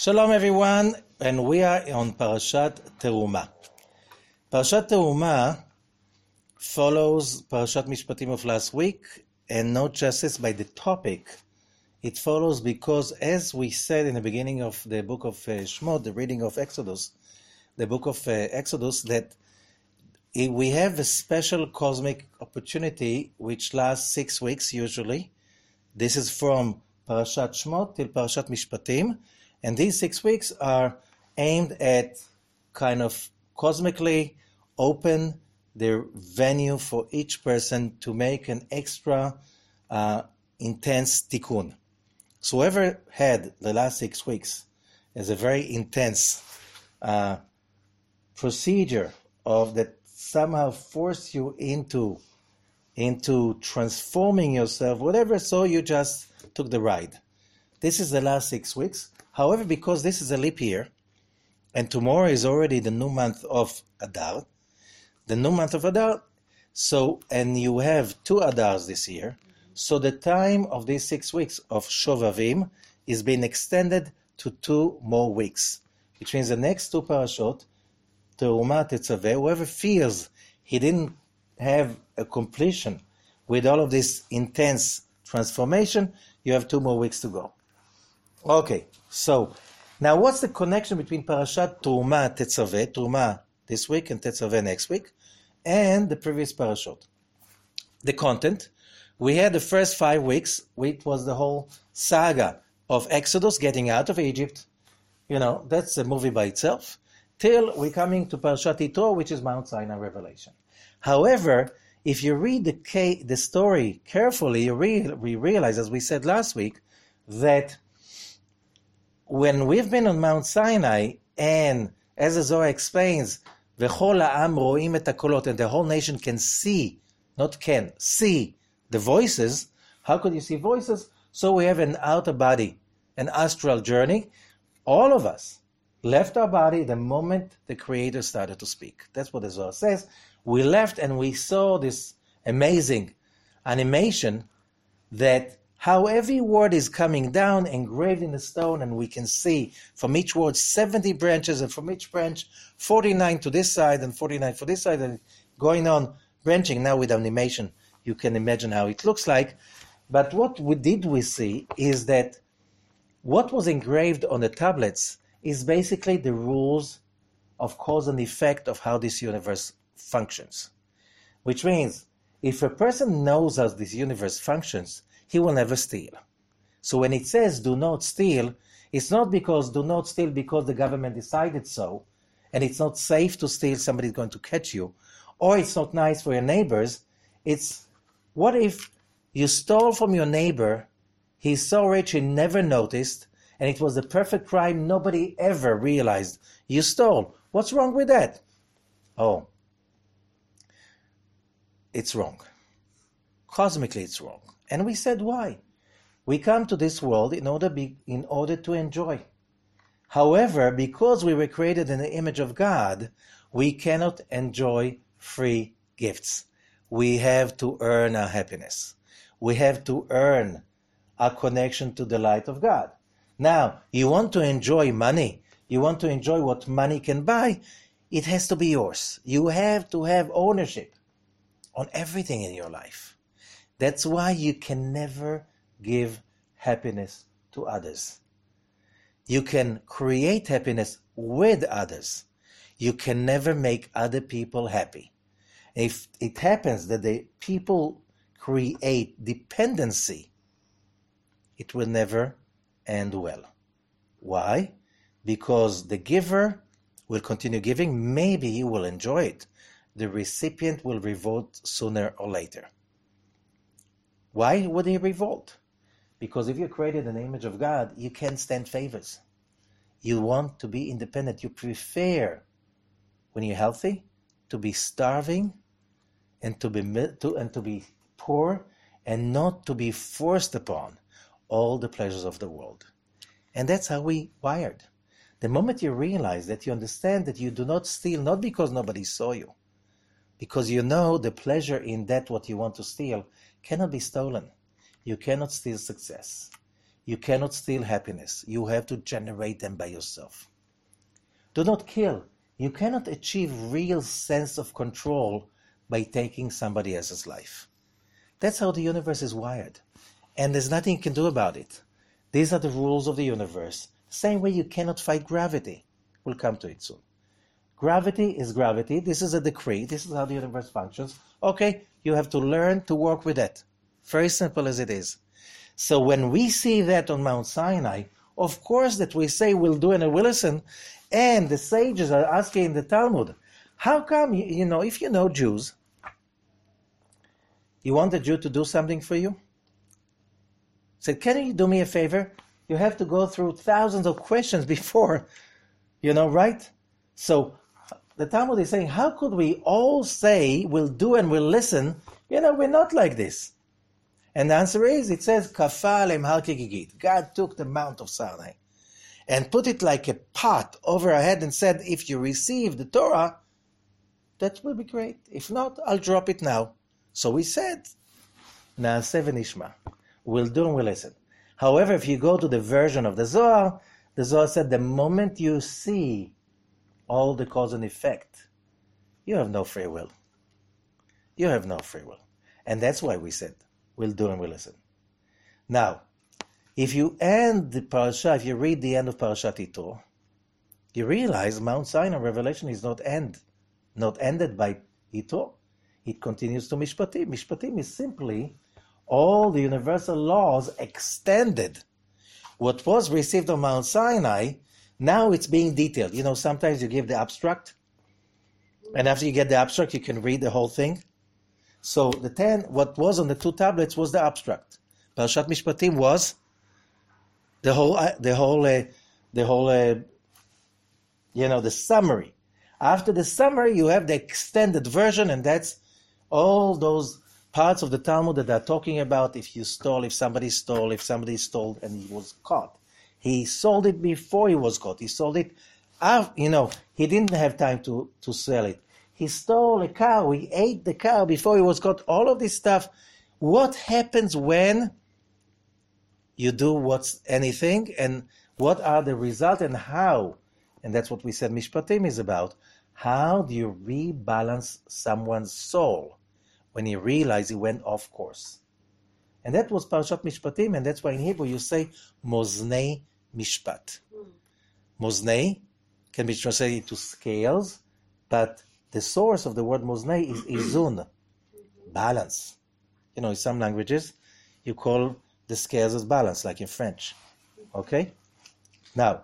Shalom everyone, and we are on Parashat Teruma. Parashat Teruma follows Parashat Mishpatim of last week, and not just by the topic. It follows because, as we said in the beginning of the book of Shemot, the reading of Exodus, the book of Exodus, that we have a special cosmic opportunity which lasts 6 weeks usually. This is from Parashat Shemot till Parashat Mishpatim. And these 6 weeks are aimed at kind of cosmically open the venue for each person to make an extra intense tikkun. So whoever had the last 6 weeks as a very intense procedure of that somehow force you into transforming yourself, whatever, so you just took the ride. This is the last 6 weeks. However, because this is a leap year, and tomorrow is already the new month of Adar, so, and you have 2 Adars this year, so the time of these 6 weeks of Shovavim is being extended to 2 more weeks, which means the next 2 parashot, Teruma, Tetzaveh, whoever feels he didn't have a completion with all of this intense transformation, you have 2 more weeks to go. Okay, so now what's the connection between Parashat Teruma, Tetzaveh, Teruma this week and Tetzaveh next week, and the previous parashot? The content, we had the first 5 weeks, which was the whole saga of Exodus, getting out of Egypt. You know, that's a movie by itself, till we're coming to Parashat Yitro, which is Mount Sinai Revelation. However, if you read the story carefully, we realize, as we said last week, that when we've been on Mount Sinai, and as the Zohar explains, V'chol ha'am ro'im et hakolot, and the whole nation can see, not can, see the voices. How could you see voices? So we have an outer body, an astral journey. All of us left our body the moment the Creator started to speak. That's what the Zohar says. We left and we saw this amazing animation that how every word is coming down, engraved in the stone, and we can see from each word 70 branches, and from each branch 49 to this side and 49 for this side, and going on branching. Now with animation, you can imagine how it looks like. But what we see is that what was engraved on the tablets is basically the rules of cause and effect of how this universe functions. Which means, if a person knows how this universe functions, he will never steal. So when it says do not steal, it's not because do not steal because the government decided so, and it's not safe to steal, somebody's going to catch you, or it's not nice for your neighbors. It's, what if you stole from your neighbor, he's so rich he never noticed, and it was the perfect crime, nobody ever realized you stole. What's wrong with that? Oh, it's wrong. Cosmically it's wrong. And we said why? We come to this world in order to enjoy. However, because we were created in the image of God, we cannot enjoy free gifts. We have to earn our happiness. We have to earn our connection to the light of God. Now, you want to enjoy money, you want to enjoy what money can buy, it has to be yours. You have to have ownership on everything in your life. That's why you can never give happiness to others. You can create happiness with others. You can never make other people happy. If it happens that the people create dependency, it will never end well. Why? Because the giver will continue giving. Maybe he will enjoy it. The recipient will revolt sooner or later. Why would he revolt? Because if you're created in the image of God, you can't stand favors. You want to be independent. You prefer, when you're healthy, to be starving and to be poor, and not to be forced upon all the pleasures of the world. And that's how we wired. The moment you realize that, you understand that you do not steal, not because nobody saw you, because you know the pleasure in that what you want to steal cannot be stolen. You cannot steal success. You cannot steal happiness. You have to generate them by yourself. Do not kill. You cannot achieve real sense of control by taking somebody else's life. That's how the universe is wired. And there's nothing you can do about it. These are the rules of the universe. Same way you cannot fight gravity. We'll come to it soon. Gravity is gravity. This is a decree. This is how the universe functions. Okay, you have to learn to work with that. Very simple as it is. So when we see that on Mount Sinai, of course that we say we'll do and we'll listen. And the sages are asking in the Talmud, how come, if you know Jews, you want a Jew to do something for you? Said, can you do me a favor? You have to go through thousands of questions before, right? So the Talmud is saying, how could we all say we'll do and we'll listen? We're not like this. And the answer is, it says, Kafalem Har Kigigit. God took the Mount of Sinai and put it like a pot over our head and said, if you receive the Torah, that will be great. If not, I'll drop it now. So we said, Na'aseh v'nishma. We'll do and we'll listen. However, if you go to the version of the Zohar said the moment you see all the cause and effect, you have no free will. You have no free will. And that's why we said, we'll do and we'll listen. Now, if you end the parasha, if you read the end of Parashat Yitro, you realize Mount Sinai revelation is not ended by Yitro. It continues to Mishpatim. Mishpatim is simply all the universal laws extended. What was received on Mount Sinai, now it's being detailed. Sometimes you give the abstract, and after you get the abstract, you can read the whole thing. So what was on the 2 tablets was the abstract. Parashat Mishpatim was the summary. After the summary, you have the extended version, and that's all those parts of the Talmud that are talking about if somebody stole and he was caught. He sold it before he was caught. He sold it, he didn't have time to sell it. He stole a cow. He ate the cow before he was caught. All of this stuff. What happens when you do anything, and what are the results, and how? And that's what we said Mishpatim is about. How do you rebalance someone's soul when you realize he went off course? And that was Parashat Mishpatim, and that's why in Hebrew you say Moznei Mishpat. Moznei can be translated to scales, but the source of the word Moznei is Izun, balance. In some languages you call the scales as balance, like in French. Okay? Now,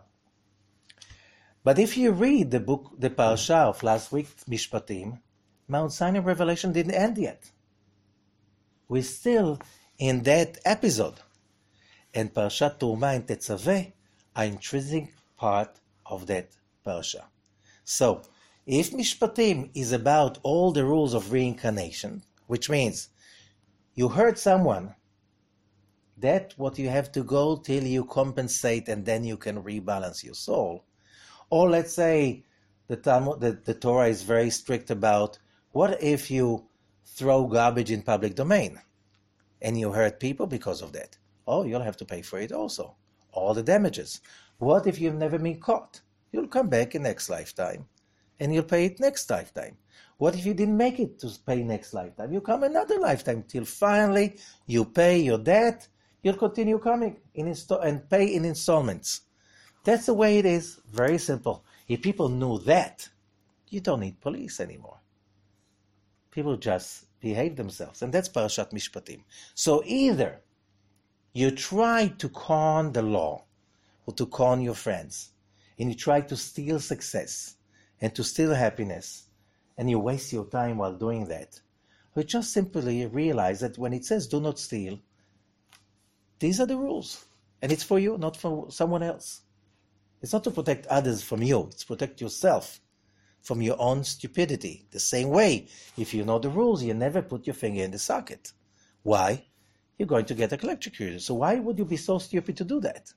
but if you read the parasha of last week, Mishpatim, Mount Sinai revelation didn't end yet. We're still in that episode. And Parashat Terumah and Tetzaveh are intrinsic part of that parasha. So, if Mishpatim is about all the rules of reincarnation, which means you hurt someone, that's what you have to go till you compensate, and then you can rebalance your soul. Or let's say the Torah is very strict about what if you throw garbage in public domain and you hurt people because of that? Oh, you'll have to pay for it also, all the damages. What if you've never been caught? You'll come back in next lifetime and you'll pay it next lifetime. What if you didn't make it to pay next lifetime? You come another lifetime till finally you pay your debt. You'll continue coming and pay in installments. That's the way it is. Very simple. If people knew that, you don't need police anymore. People just behave themselves. And that's Parashat Mishpatim. So either you try to con the law or to con your friends, and you try to steal success and to steal happiness, and you waste your time while doing that, or just simply realize that when it says do not steal, these are the rules. And it's for you, not for someone else. It's not to protect others from you. It's to protect yourself from your own stupidity. The same way, if you know the rules, you never put your finger in the socket. Why? You're going to get electrocuted. So why would you be so stupid to do that?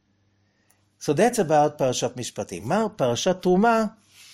So that's about Parashat Mishpatim. Now, Parashat Terumah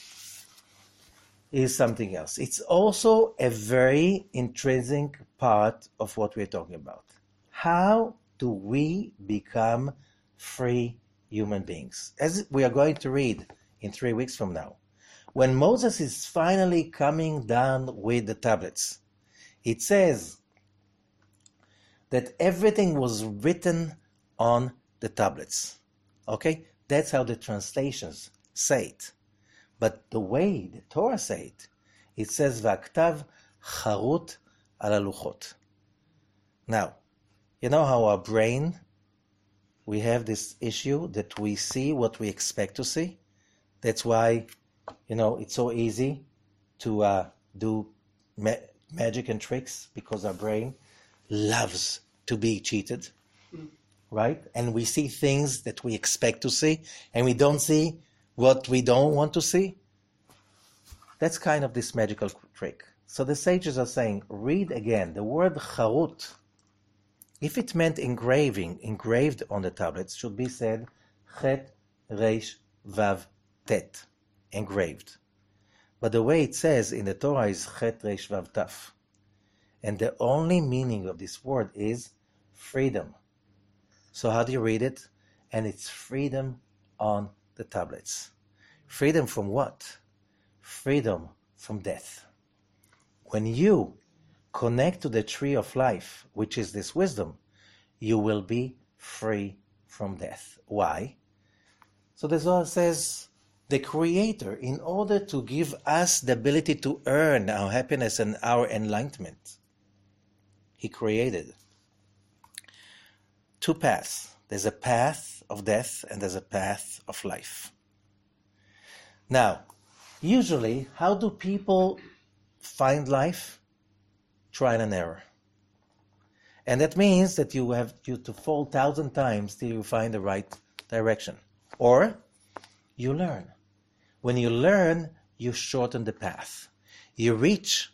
is something else. It's also a very intrinsic part of what we're talking about. How do we become free human beings. As we are going to read in 3 weeks from now, when Moses is finally coming down with the tablets, it says that everything was written on the tablets. Okay? That's how the translations say it. But the way the Torah say it, it says, V'aktav charut al haluchot. Now, you know how our brain, we have this issue that we see what we expect to see? That's why, it's so easy to do magic and tricks, because our brain loves to be cheated, right? And we see things that we expect to see, and we don't see what we don't want to see. That's kind of this magical trick. So the sages are saying, read again. The word charut, if it meant engraved on the tablets, should be said chet, reish, vav, tet, engraved. But the way it says in the Torah is chet, reish, vav, taf. And the only meaning of this word is freedom. So how do you read it? And it's freedom on the tablets. Freedom from what? Freedom from death. When you connect to the tree of life, which is this wisdom, you will be free from death. Why? So the Zohar says, the Creator, in order to give us the ability to earn our happiness and our enlightenment, He created two paths. There's a path of death and there's a path of life. Now, usually, how do people find life? Trial and error. And that means that you have to fall 1,000 times till you find the right direction. Or you learn. When you learn, you shorten the path. You reach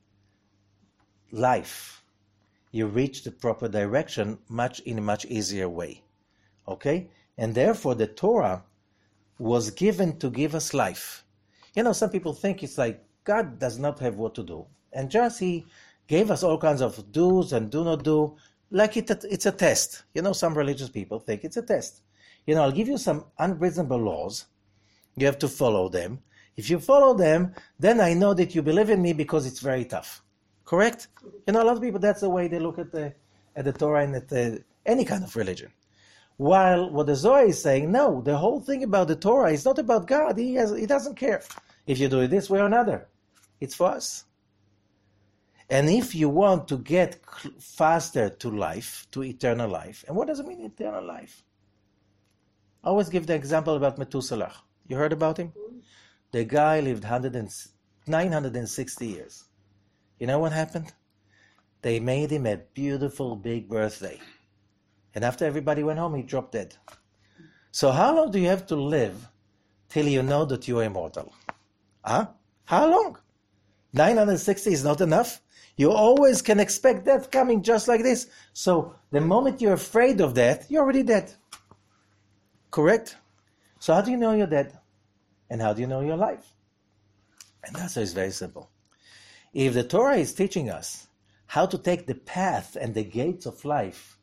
life. You reach the proper direction in a much easier way. Okay? And therefore the Torah was given to give us life. Some people think it's like God does not have what to do. And just He gave us all kinds of do's and do not do, like it's a test. Some religious people think it's a test. I'll give you some unreasonable laws. You have to follow them. If you follow them, then I know that you believe in me because it's very tough. Correct? A lot of people, that's the way they look at the Torah and at any kind of religion. While what the Zohar is saying, no, the whole thing about the Torah is not about God. He doesn't care if you do it this way or another. It's for us. And if you want to get faster to life, to eternal life, and what does it mean, eternal life? I always give the example about Methuselah. You heard about him? The guy lived 960 years. You know what happened? They made him a beautiful big birthday. And after everybody went home, he dropped dead. So how long do you have to live till you know that you are immortal? Huh? How long? 960 is not enough? You always can expect death coming just like this. So the moment you're afraid of death, you're already dead. Correct? So how do you know you're dead? And how do you know you're alive? And the answer is very simple. If the Torah is teaching us how to take the path and the gates of life,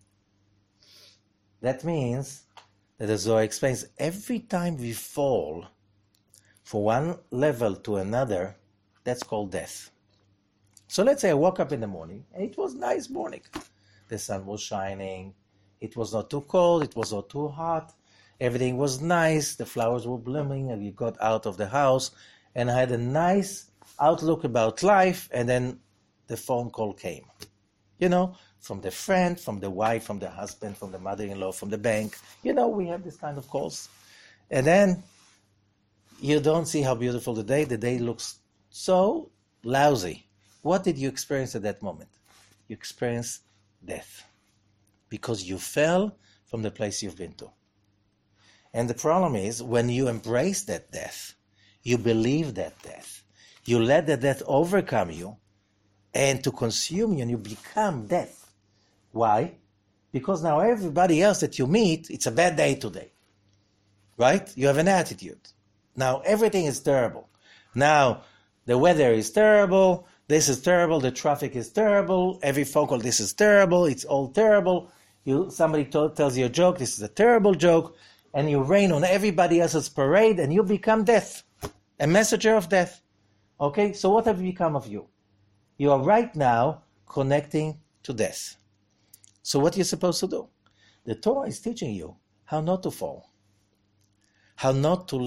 that means that the Zohar explains every time we fall from one level to another, that's called death. So let's say I woke up in the morning, and it was a nice morning. The sun was shining, it was not too cold, it was not too hot, everything was nice, the flowers were blooming, and we got out of the house, and I had a nice outlook about life, and then the phone call came. From the friend, from the wife, from the husband, from the mother-in-law, from the bank. We have this kind of calls. And then you don't see how beautiful the day looks so lousy. What did you experience at that moment? You experienced death. Because you fell from the place you've been to. And the problem is, when you embrace that death, you believe that death, you let the death overcome you and to consume you, and you become death. Why? Because now everybody else that you meet, it's a bad day today. Right? You have an attitude. Now everything is terrible. Now the weather is terrible, this is terrible, the traffic is terrible, every phone call, this is terrible, it's all terrible. Somebody tells you a joke, this is a terrible joke, and you rain on everybody else's parade, and you become death, a messenger of death. Okay, so what have become of you? You are right now connecting to death. So what are you supposed to do? The Torah is teaching you how not to fall, how not to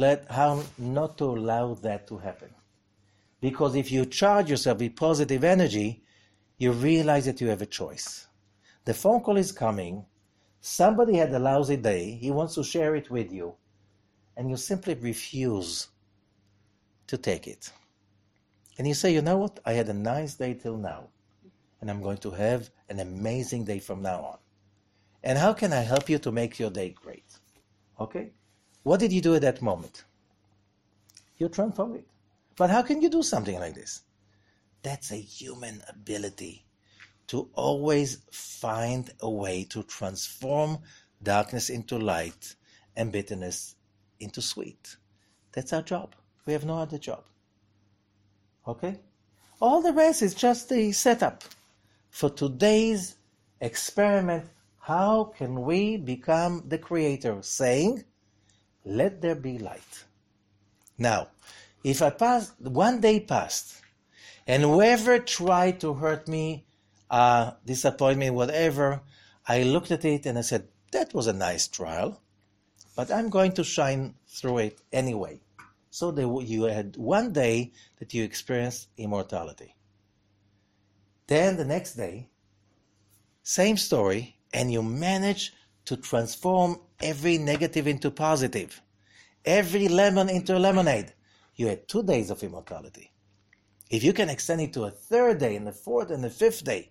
allow that to happen. Because if you charge yourself with positive energy, you realize that you have a choice. The phone call is coming, somebody had a lousy day, he wants to share it with you, and you simply refuse to take it. And you say, you know what, I had a nice day till now, and I'm going to have an amazing day from now on. And how can I help you to make your day great? Okay? What did you do at that moment? You transformed it. But how can you do something like this? That's a human ability to always find a way to transform darkness into light and bitterness into sweet. That's our job. We have no other job. Okay? All the rest is just the setup for today's experiment. How can we become the creator? Saying, let there be light. Now, if one day passed, and whoever tried to hurt me, disappoint me, whatever, I looked at it and I said, that was a nice trial, but I'm going to shine through it anyway. So you had one day that you experienced immortality. Then the next day, same story, and you manage to transform every negative into positive, every lemon into lemonade. You had 2 days of immortality. If you can extend it to a third day, and the fourth, and the fifth day,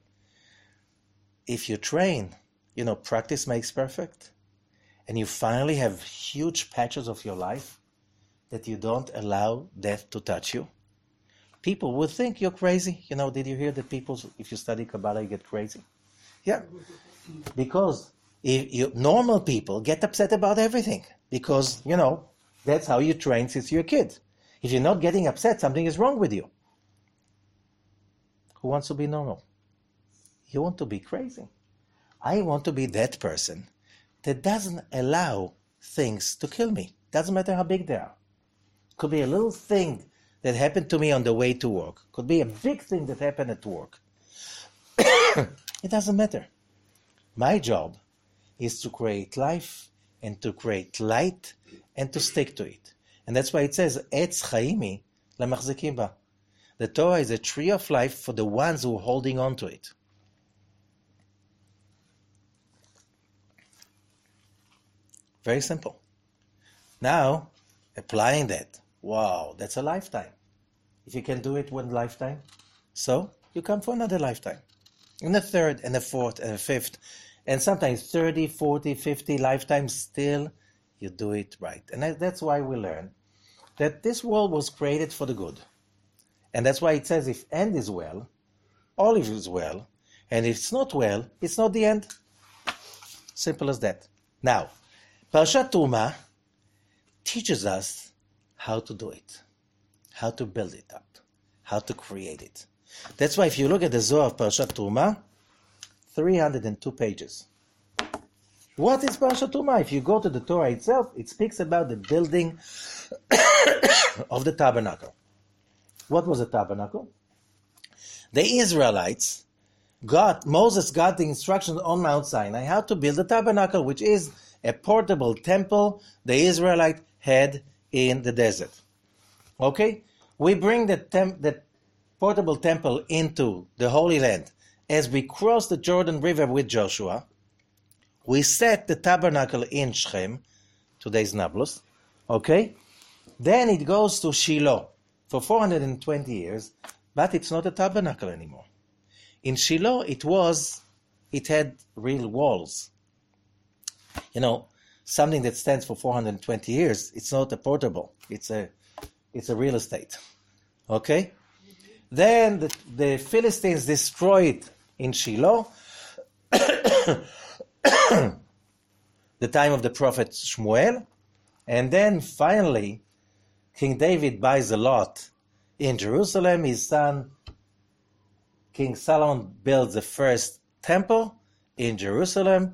if you train, practice makes perfect, and you finally have huge patches of your life that you don't allow death to touch you, people would think you're crazy. Did you hear that people, if you study Kabbalah, you get crazy? Yeah, because normal people get upset about everything because, that's how you train since you're a kid. If you're not getting upset, something is wrong with you. Who wants to be normal? You want to be crazy. I want to be that person that doesn't allow things to kill me. Doesn't matter how big they are. Could be a little thing that happened to me on the way to work. Could be a big thing that happened at work. It doesn't matter. My job is to create life and to create light and to stick to it. And that's why it says, Etz Chaimi lemachzikim ba. The Torah is a tree of life for the ones who are holding on to it. Very simple. Now, applying that, wow, that's a lifetime. If you can do it one lifetime, so you come for another lifetime. And a third, and a fourth, and a fifth, and sometimes 30, 40, 50 lifetimes, still you do it right. And that's why we learn that this world was created for the good. And that's why it says if end is well, all is well, and if it's not well, it's not the end. Simple as that. Now, Parashat Terumah teaches us how to do it, how to build it up, how to create it. That's why if you look at the Zohar of Parashat Terumah, 302 pages. What is Parashat Terumah? If you go to the Torah itself, it speaks about the building of the tabernacle. What was a tabernacle? The Israelites Moses got the instructions on Mount Sinai how to build a tabernacle, which is a portable temple the Israelite had in the desert. Okay? We bring the portable temple into the Holy Land. As we cross the Jordan River with Joshua, we set the tabernacle in Shechem, today's Nablus. Okay? Then it goes to Shiloh for 420 years, but it's not a tabernacle anymore. In Shiloh, it had real walls. Something that stands for 420 years, it's not a portable, it's a real estate. Okay? Then the Philistines destroyed in Shiloh the time of the prophet Shmuel, and then finally King David buys a lot in Jerusalem. His son King Solomon builds the first temple in Jerusalem,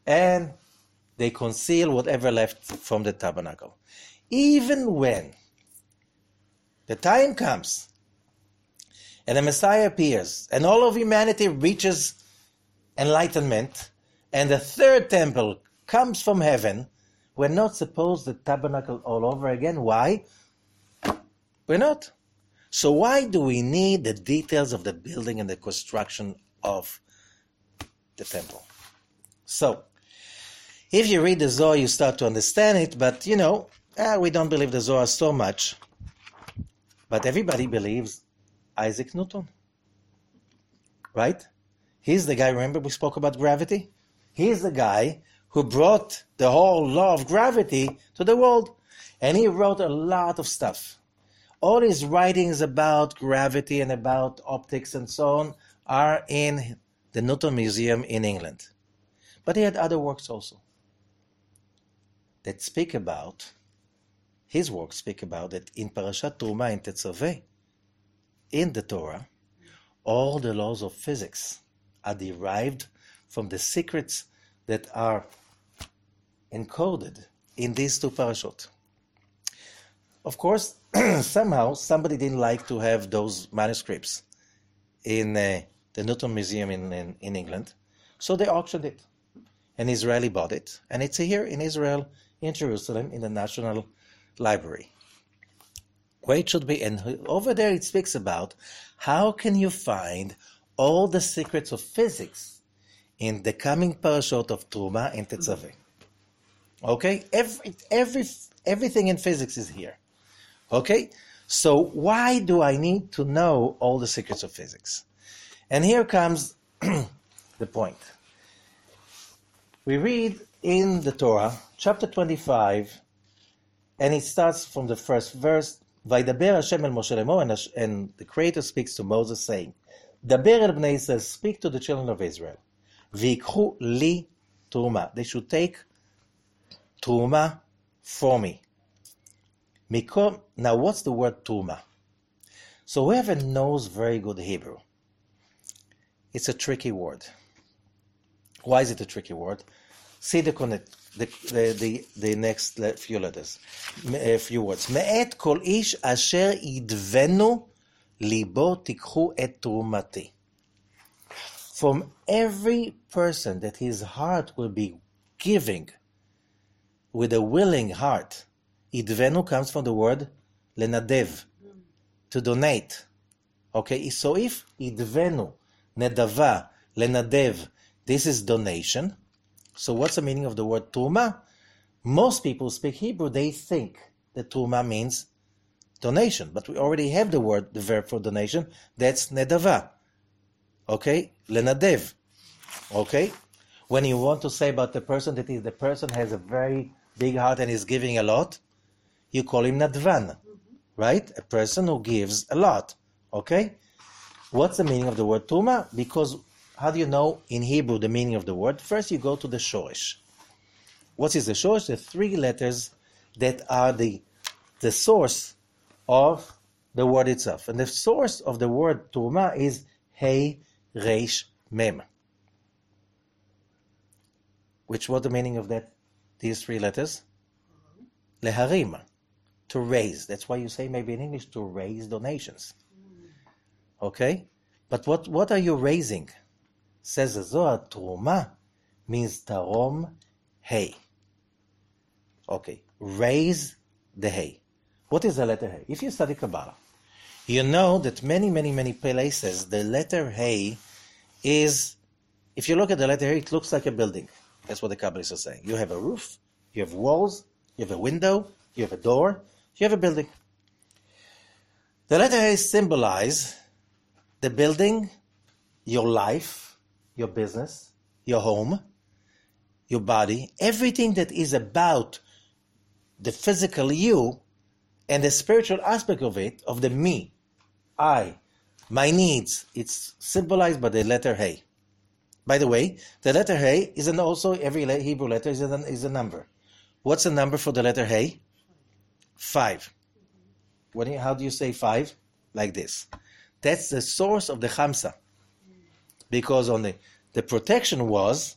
and they conceal whatever left from the tabernacle. Even when the time comes and the Messiah appears and all of humanity reaches enlightenment and the third temple comes from heaven, we're not supposed to tabernacle all over again. Why? We're not. So why do we need the details of the building and the construction of the temple? So, if you read the Zohar, you start to understand it, but we don't believe the Zohar so much. But everybody believes Isaac Newton. Right? He's the guy, remember we spoke about gravity? He's the guy who brought the whole law of gravity to the world. And he wrote a lot of stuff. All his writings about gravity and about optics and so on are in the Newton Museum in England. But he had other works also that speak about, his works speak about that in Parashat Truma in Tetzaveh, in the Torah, all the laws of physics are derived from the secrets that are encoded in these two parashot. Of course, somehow somebody didn't like to have those manuscripts in the Newton Museum in England, so they auctioned it. An Israeli bought it, and it's here in Israel, in Jerusalem, in the National Library, where it should be. And over there it speaks about how can you find all the secrets of physics in the coming parashot of Truma and Tetzaveh. Okay? Everything in physics is here. Okay? So why do I need to know all the secrets of physics? And here comes the point. We read in the Torah, chapter 25, and it starts from the first verse, Vaydaber Hashem el Moshe Lemor, and the Creator speaks to Moses, saying, Daber el Bnei Yisrael, speak to the children of Israel. V'ikhu li Truma. They should take Truma for me. Now, what's the word Truma? So whoever knows very good Hebrew, it's a tricky word. Why is it a tricky word? See the next few letters, few words. Me'et kol ish asher yidvenu libo tikhu et trumati. From every person that his heart will be giving with a willing heart, idvenu comes from the word lenadev, to donate. Okay, so if idvenu, nedava, lenadev, this is donation. So what's the meaning of the word Truma? Most people speak Hebrew, they think that Truma means donation, but we already have the verb for donation, that's nedava. Okay, lenadev. Okay, when you want to say about the person that is the person has a very big heart and is giving a lot, you call him nadvan, right? A person who gives a lot. Okay, what's the meaning of the word Truma? Because how do you know in Hebrew the meaning of the word? First, you go to the shoresh. What is the shoresh? The three letters that are the source of the word itself. And the source of the word Truma is Hey Reish Mem. Which what the meaning of that? These three letters? Leharim. To raise. That's why you say maybe in English to raise donations. Okay? But what are you raising? Says the Zohar, Truma means tarom hey. Okay, raise the hey. What is the letter hey? If you study Kabbalah, you know that many places the letter hey is, if you look at the letter hey, it looks like a building. That's what the Kabbalists are saying. You have a roof, you have walls, you have a window, you have a door, you have a building. The letter hey symbolize the building, your life, your business, your home, your body, everything that is about the physical you and the spiritual aspect of it, of the me, I, my needs, it's symbolized by the letter Hey. By the way, the letter Hey is also, every Hebrew letter is a number. What's the number for the letter Hey? 5. How do you say 5? Like this. That's the source of the Chamsa. Because on the protection was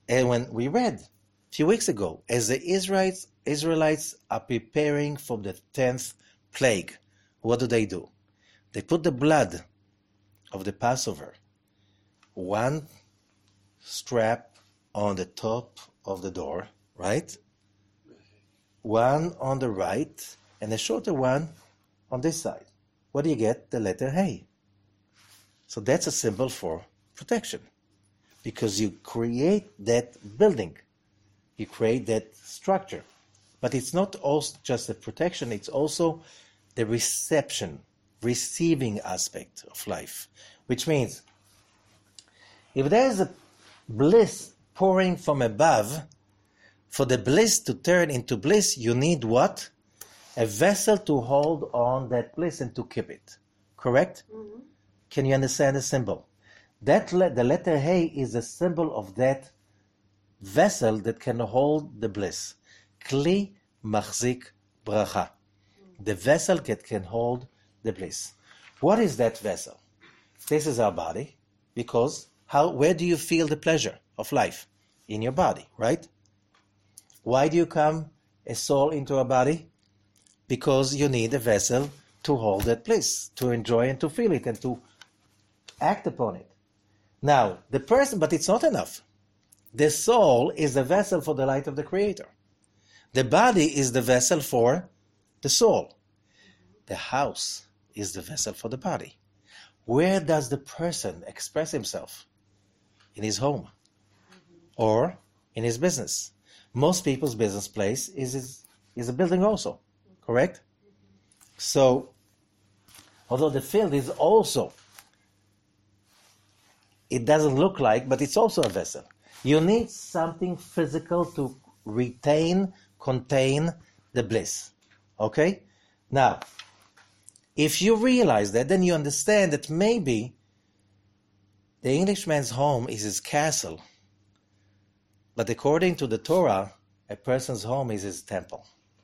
And when we read a few weeks ago, as the Israelites are preparing for the 10th plague, what do? They put the blood of the Passover, one strap on the top of the door, right? One on the right, and a shorter one on this side. What do you get? The letter Hey. So that's a symbol for protection, because you create that building, you create that structure. But it's not also just the protection, it's also the receiving aspect of life, which means if there's a bliss pouring from above, for the bliss to turn into bliss, you need what? A vessel to hold on that bliss and to keep it. Correct? Mm-hmm. Can you understand the symbol? The letter Hey is a symbol of that vessel that can hold the bliss. Kli machzik bracha. The vessel that can hold the bliss. What is that vessel? This is our body, because where do you feel the pleasure of life? In your body, right? Why do you come a soul into a body? Because you need a vessel to hold that bliss, to enjoy and to feel it and to act upon it. Now, but it's not enough. The soul is the vessel for the light of the Creator. The body is the vessel for the soul. The house is the vessel for the body. Where does the person express himself? In his home or in his business. Most people's business place is a building also, correct? So, although the field is also, it doesn't look like, but it's also a vessel. You need something physical to contain the bliss. Okay? Now, if you realize that, then you understand that maybe the Englishman's home is his castle, but according to the Torah, a person's home is his temple.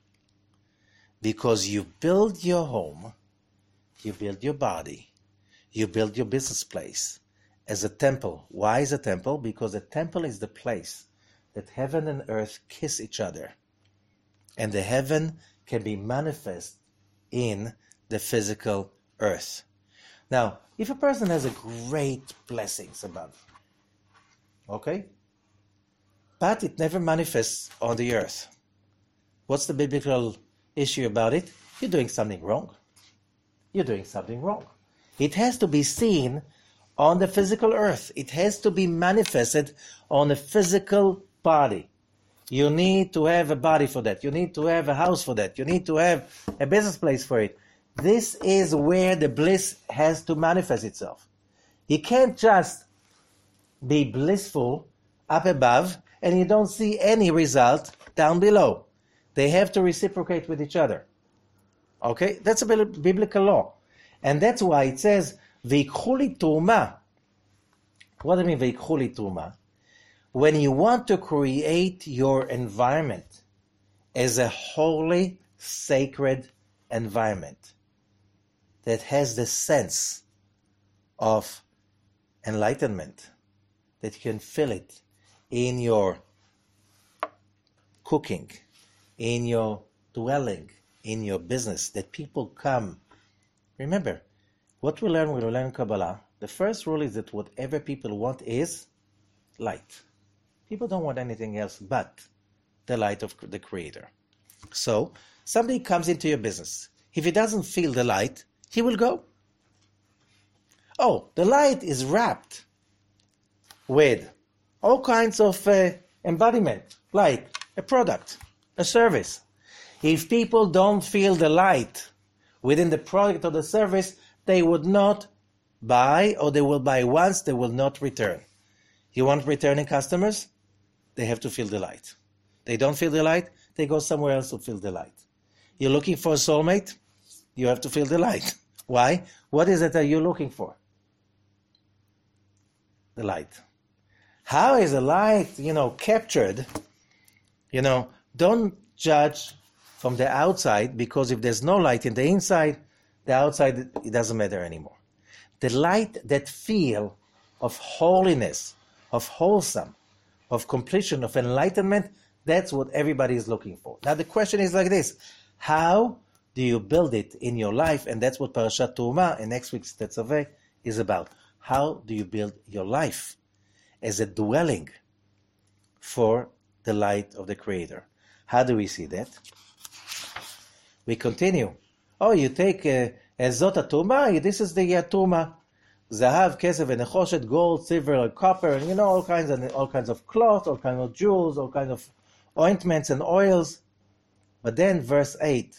Because you build your home, you build your body, you build your business place as a temple. Why is a temple? Because a temple is the place that heaven and earth kiss each other. And the heaven can be manifest in the physical earth. Now, if a person has a great blessings above, okay, but it never manifests on the earth, what's the biblical issue about it? You're doing something wrong. You're doing something wrong. It has to be seen on the physical earth. It has to be manifested on a physical body. You need to have a body for that. You need to have a house for that. You need to have a business place for it. This is where the bliss has to manifest itself. You can't just be blissful up above and you don't see any result down below. They have to reciprocate with each other. Okay? That's a biblical law. And that's why it says, V'ikhu li turma. What do you mean, V'ikhu li turma? When you want to create your environment as a holy, sacred environment that has the sense of enlightenment, that you can feel it in your cooking, in your dwelling, in your business, that people come. Remember, what we learn Kabbalah, the first rule is that whatever people want is light. People don't want anything else but the light of the Creator. So, somebody comes into your business. If he doesn't feel the light, he will go. Oh, the light is wrapped with all kinds of embodiment, like a product, a service. If people don't feel the light within the product or the service, they would not buy, or they will buy once, they will not return. You want returning customers? They have to feel the light. They don't feel the light, they go somewhere else to feel the light. You're looking for a soulmate? You have to feel the light. Why? What is it that you're looking for? The light. How is the light, captured? Don't judge from the outside, because if there's no light in the inside, the outside, it doesn't matter anymore. The light, that feel of holiness, of wholesome, of completion, of enlightenment. That's what everybody is looking for. Now the question is like this: how do you build it in your life? And that's what Parashat Terumah and next week's Tetzaveh is about. How do you build your life as a dwelling for the light of the Creator? How do we see that? We continue. Oh, you take Zot Terumah. This is the Terumah. Zahav, Kesef, and Nechoshet, gold, silver, and copper, and all kinds of cloth, all kinds of jewels, all kinds of ointments and oils. But then verse 8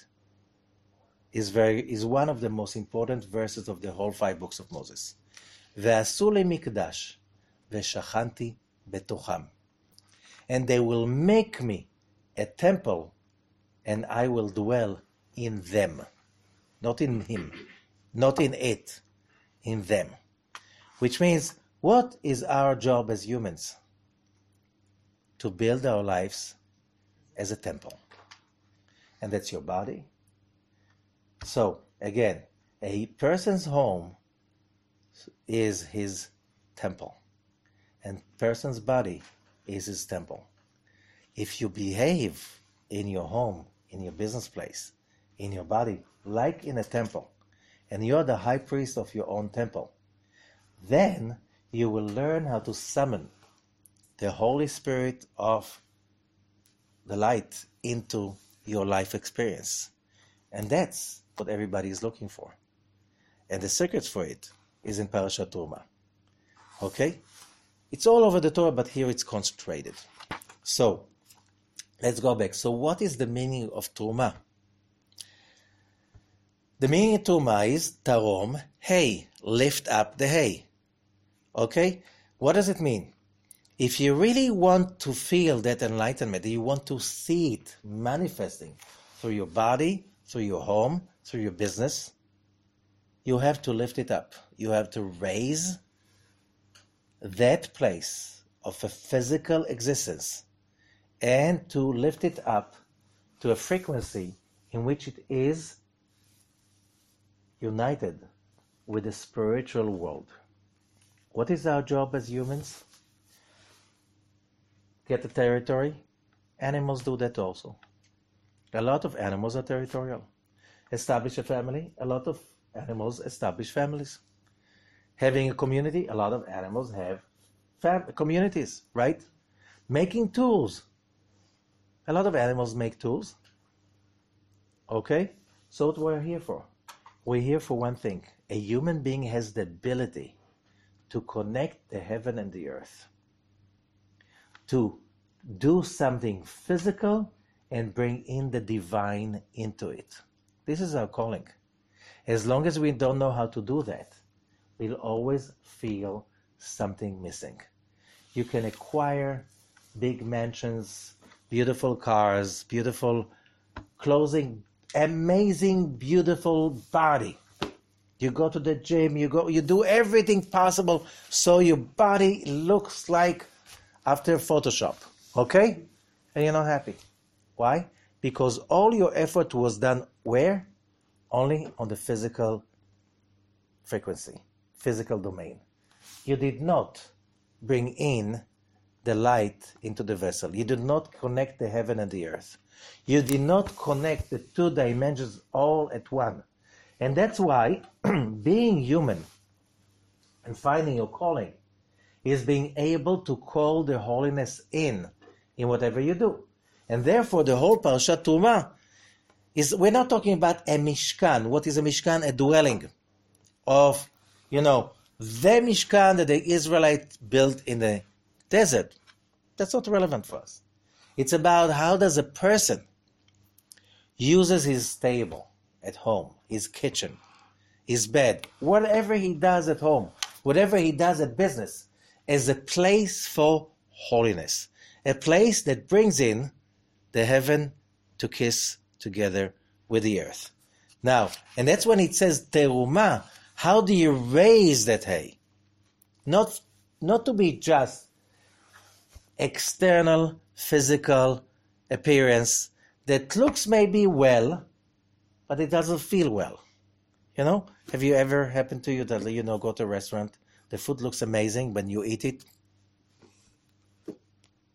is one of the most important verses of the whole 5 books of Moses. Ve'asu li mikdash ve'shachanti betocham. And they will make me a temple, and I will dwell in them. Not in him, not in it, in them. Which means, what is our job as humans? To build our lives as a temple. And that's your body. So, again, a person's home is his temple. And person's body is his temple. If you behave in your home, in your business place, in your body, like in a temple, and you're the high priest of your own temple, then you will learn how to summon the Holy Spirit of the light into your life experience. And that's what everybody is looking for. And the secrets for it is in Parashat Terumah. Okay? It's all over the Torah, but here it's concentrated. So, let's go back. So what is the meaning of Terumah? The meaning of Terumah is Tarom, hay, lift up the hay. Okay? What does it mean? If you really want to feel that enlightenment, you want to see it manifesting through your body, through your home, through your business, you have to lift it up. You have to raise that place of a physical existence and to lift it up to a frequency in which it is united with the spiritual world. What is our job as humans? Get the territory. Animals do that also. A lot of animals are territorial. Establish a family. A lot of animals establish families. Having a community. A lot of animals have communities, right? Making tools. A lot of animals make tools. Okay? So what we're here for? We're here for one thing. A human being has the ability to connect the heaven and the earth. To do something physical and bring in the divine into it. This is our calling. As long as we don't know how to do that, we'll always feel something missing. You can acquire big mansions, beautiful cars, beautiful clothing, amazing, beautiful body. You go to the gym, you do everything possible so your body looks like after Photoshop, okay? And you're not happy. Why? Because all your effort was done where? Only on the physical frequency, physical domain. You did not bring in the light into the vessel. You did not connect the heaven and the earth. You did not connect the 2 dimensions all at one. And that's why being human and finding your calling is being able to call the holiness in whatever you do. And therefore the whole Parashat Terumah is, we're not talking about a Mishkan. What is a Mishkan? A dwelling of, the Mishkan that the Israelites built in the desert. That's not relevant for us. It's about how does a person uses his table at home, his kitchen, his bed, whatever he does at home, whatever he does at business, as a place for holiness, a place that brings in the heaven to kiss together with the earth. Now, and that's when it says Terumah. How do you raise that hay? Not to be just external, physical appearance that looks maybe well, but it doesn't feel well. Have you ever happened to you that, go to a restaurant, the food looks amazing, when you eat it,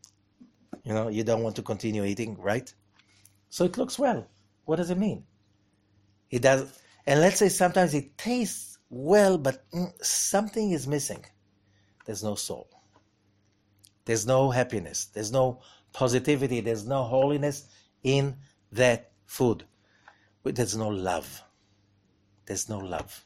You don't want to continue eating, right? So it looks well. What does it mean? It does, and let's say sometimes it tastes well, but something is missing. There's no soul. There's no happiness. There's no positivity. There's no holiness in that food. There's no love. There's no love.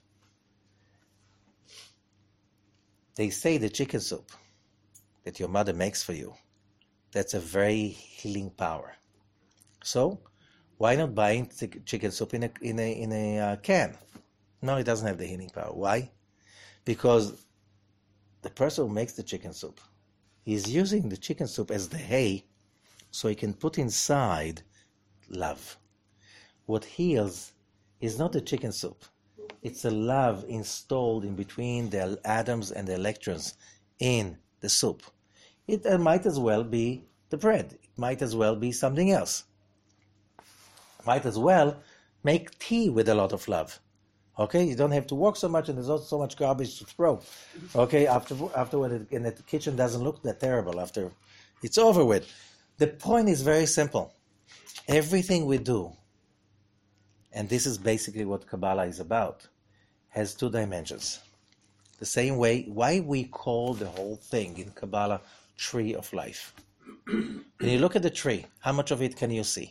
They say the chicken soup that your mother makes for you, that's a very healing power. So, why not buying chicken soup in a can? No, it doesn't have the healing power. Why? Because the person who makes the chicken soup is using the chicken soup as the hay so he can put inside love. What heals is not the chicken soup. It's a love installed in between the atoms and the electrons in the soup. It might as well be the bread. It might as well be something else. Might as well make tea with a lot of love. Okay, you don't have to work so much, and there's not so much garbage to throw. Okay, afterward, and the kitchen doesn't look that terrible after it's over with. The point is very simple. Everything we do, and this is basically what Kabbalah is about, has two dimensions. The same way, why we call the whole thing in Kabbalah tree of life. When you look at the tree, how much of it can you see?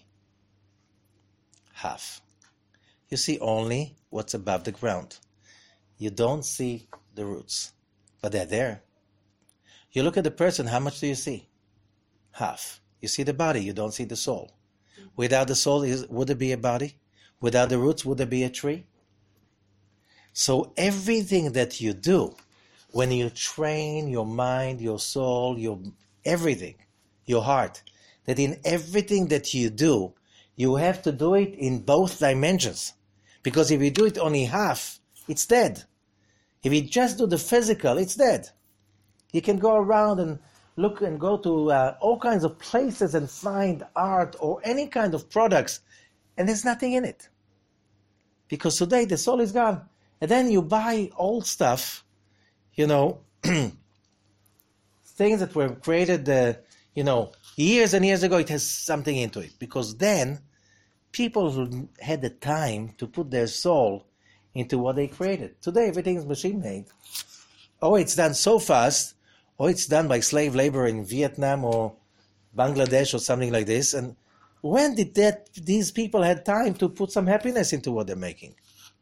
Half. You see only what's above the ground. You don't see the roots, but they're there. You look at the person, how much do you see? Half. You see the body, you don't see the soul. Without the soul, would there be a body? Without the roots, would there be a tree? So everything that you do, when you train your mind, your soul, your everything, your heart, that in everything that you do, you have to do it in both dimensions. Because if you do it only half, it's dead. If you just do the physical, it's dead. You can go around and look and go to all kinds of places and find art or any kind of products, and there's nothing in it. Because today the soul is gone. And then you buy old stuff, things that were created, years and years ago. It has something into it. Because then people who had the time to put their soul into what they created. Today everything is machine-made. Oh, it's done so fast, or it's done by slave labor in Vietnam or Bangladesh or something like this. And when did these people had time to put some happiness into what they're making?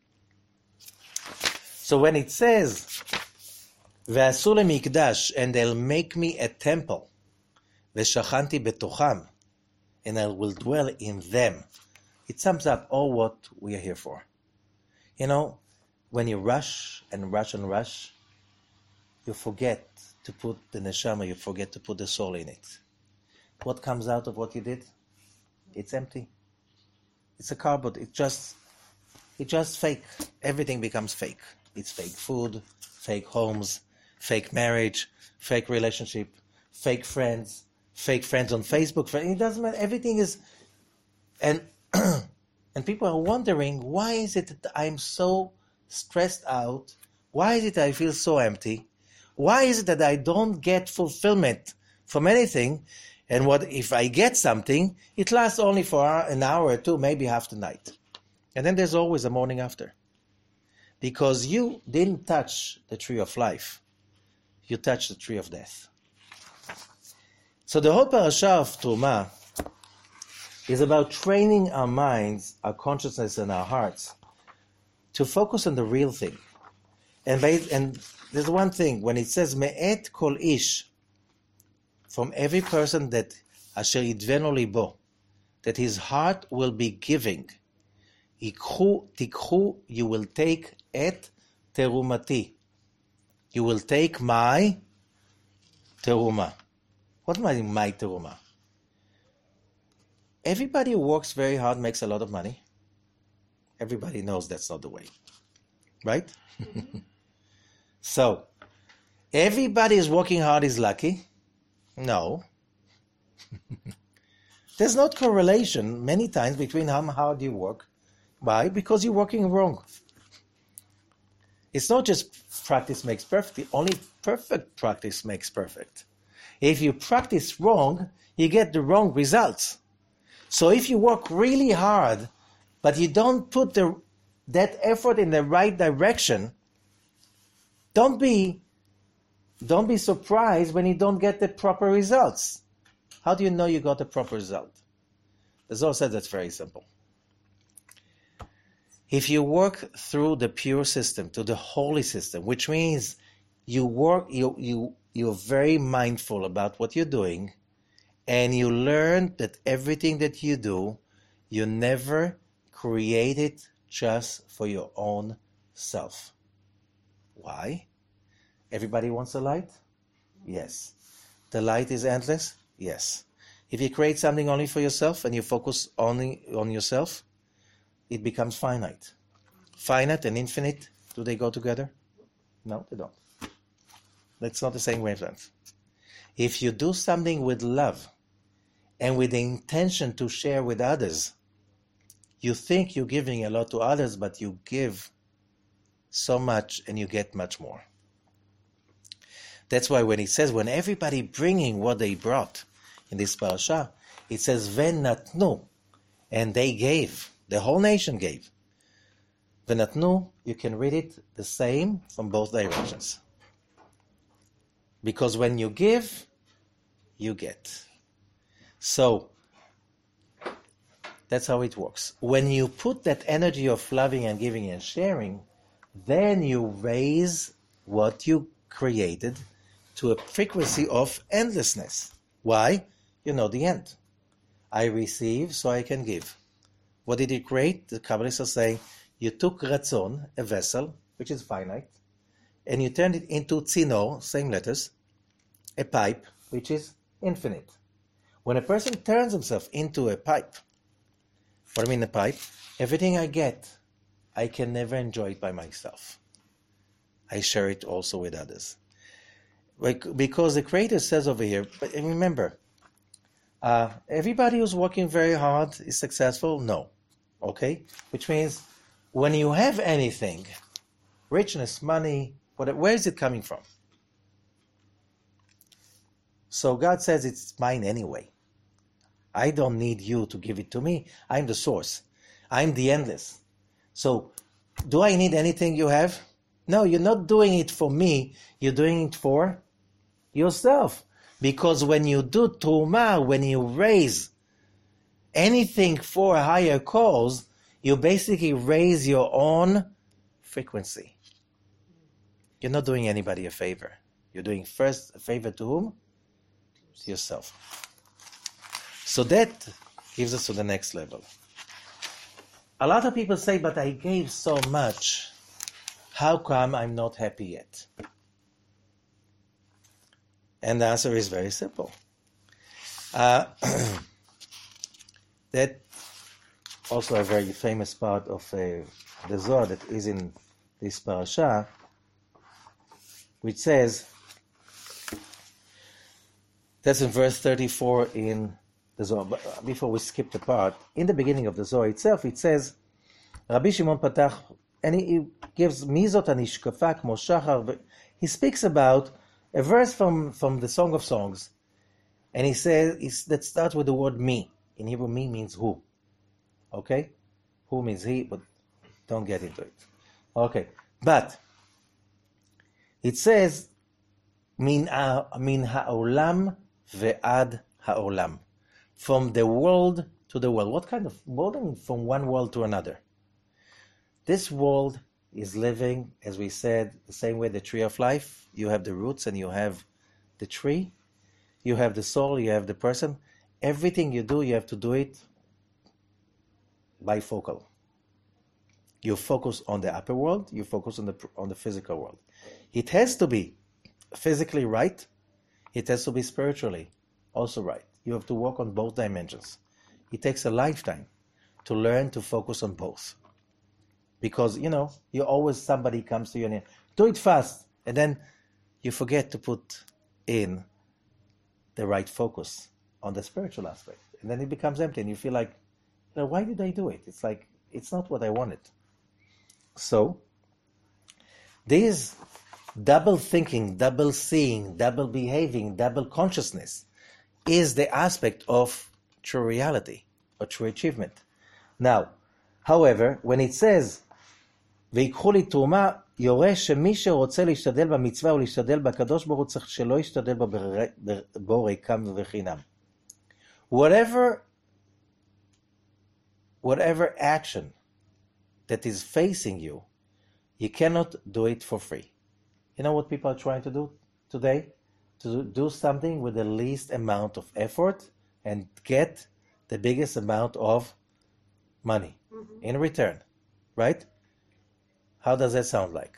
So when it says, "Ve'asu lemikdash," and they'll make me a temple, "Ve'shachanti betocham," and I will dwell in them, it sums up all what we are here for. When you rush and rush and rush, you forget to put the neshama, you forget to put the soul in it. What comes out of what you did? It's empty. It's a cardboard. It's just fake. Everything becomes fake. It's fake food, fake homes, fake marriage, fake relationship, fake friends on Facebook. It doesn't matter. Everything is, and people are wondering, why is it that I'm so stressed out? Why is it that I feel so empty? Why is it that I don't get fulfillment from anything? And what if I get something, it lasts only for an hour or two, maybe half the night. And then there's always a morning after. Because you didn't touch the tree of life. You touched the tree of death. So the whole parasha of Truma is about training our minds, our consciousness, and our hearts to focus on the real thing. And there's one thing, when it says, Me'et kol ish, from every person that asher yidvenu libo, that his heart will be giving, tikhu, you will take et terumati. You will take my teruma. What do I mean, my teruma? Everybody who works very hard makes a lot of money. Everybody knows that's not the way. Right? So, everybody who's working hard is lucky? No. There's not correlation many times between how hard you work. Why? Because you're working wrong. It's not just practice makes perfect. Only perfect practice makes perfect. If you practice wrong, you get the wrong results. So if you work really hard, but you don't put that effort in the right direction, don't be surprised when you don't get the proper results. How do you know you got the proper result? The Zohar said that's very simple. If you work through the pure system, to the holy system, which means you're very mindful about what you're doing, and you learn that everything that you do, you never create it just for your own self. Why? Everybody wants a light? Yes. The light is endless? Yes. If you create something only for yourself and you focus only on yourself, it becomes finite. Finite and infinite, do they go together? No, they don't. That's not the same wavelength. If you do something with love and with the intention to share with others, you think you're giving a lot to others, but you give so much and you get much more. That's why when it says, when everybody bringing what they brought in this parasha, it says, Venatnu, and they gave. The whole nation gave. Venatnu, you can read it the same from both directions. Because when you give, you get. So, that's how it works. When you put that energy of loving and giving and sharing, then you raise what you created to a frequency of endlessness. Why? You know the end. I receive so I can give. What did you create? The Kabbalists are saying, you took Ratzon, a vessel, which is finite, and you turned it into Tzino, same letters, a pipe, which is infinite. When a person turns himself into a pipe, what do I mean a pipe? Everything I get, I can never enjoy it by myself. I share it also with others. Because the Creator says over here, but remember, everybody who's working very hard is successful? No. Okay? Which means when you have anything, richness, money, where is it coming from? So God says it's mine anyway. I don't need you to give it to me. I'm the source. I'm the endless. So, do I need anything you have? No, you're not doing it for me. You're doing it for yourself. Because when you do Truma, when you raise anything for a higher cause, you basically raise your own frequency. You're not doing anybody a favor. You're doing first a favor to whom? To yourself. So that gives us to the next level. A lot of people say, but I gave so much. How come I'm not happy yet? And the answer is very simple. That also a very famous part of the Zohar that is in this parasha, which says, that's in verse 34 in the Zohar. But before we skip the part, in the beginning of the Zohar itself, it says, Rabbi Shimon Patach, and he gives Mizot Anishkafa Kmo Shachar. He speaks about a verse from the Song of Songs, and he says that starts with the word me. In Hebrew, me means who. Okay? Who means he, but don't get into it. Okay. But it says, Min ha'olam ve'ad ha'olam. From the world to the world. What kind of world? I mean, from one world to another. This world is living, as we said, the same way the tree of life. You have the roots and you have the tree. You have the soul, you have the person. Everything you do, you have to do it bifocal. You focus on the upper world, you focus on the physical world. It has to be physically right. It has to be spiritually also right. You have to work on both dimensions. It takes a lifetime to learn to focus on both. Because, you always, somebody comes to you and do it fast. And then you forget to put in the right focus on the spiritual aspect. And then it becomes empty and you feel like, why did I do it? It's like, it's not what I wanted. So, this double thinking, double seeing, double behaving, double consciousness is the aspect of true reality or true achievement. Now, however, when it says, ויקחו לי תרומה, יורה שמי שרוצה להשתדל במצווה ולהשתדל בקדוש ברוך הוא צריך שלא ישתדל בו ריקם וחינם. Whatever action that is facing you, you cannot do it for free. You know what people are trying to do today? To do something with the least amount of effort and get the biggest amount of money in return, right? How does that sound like?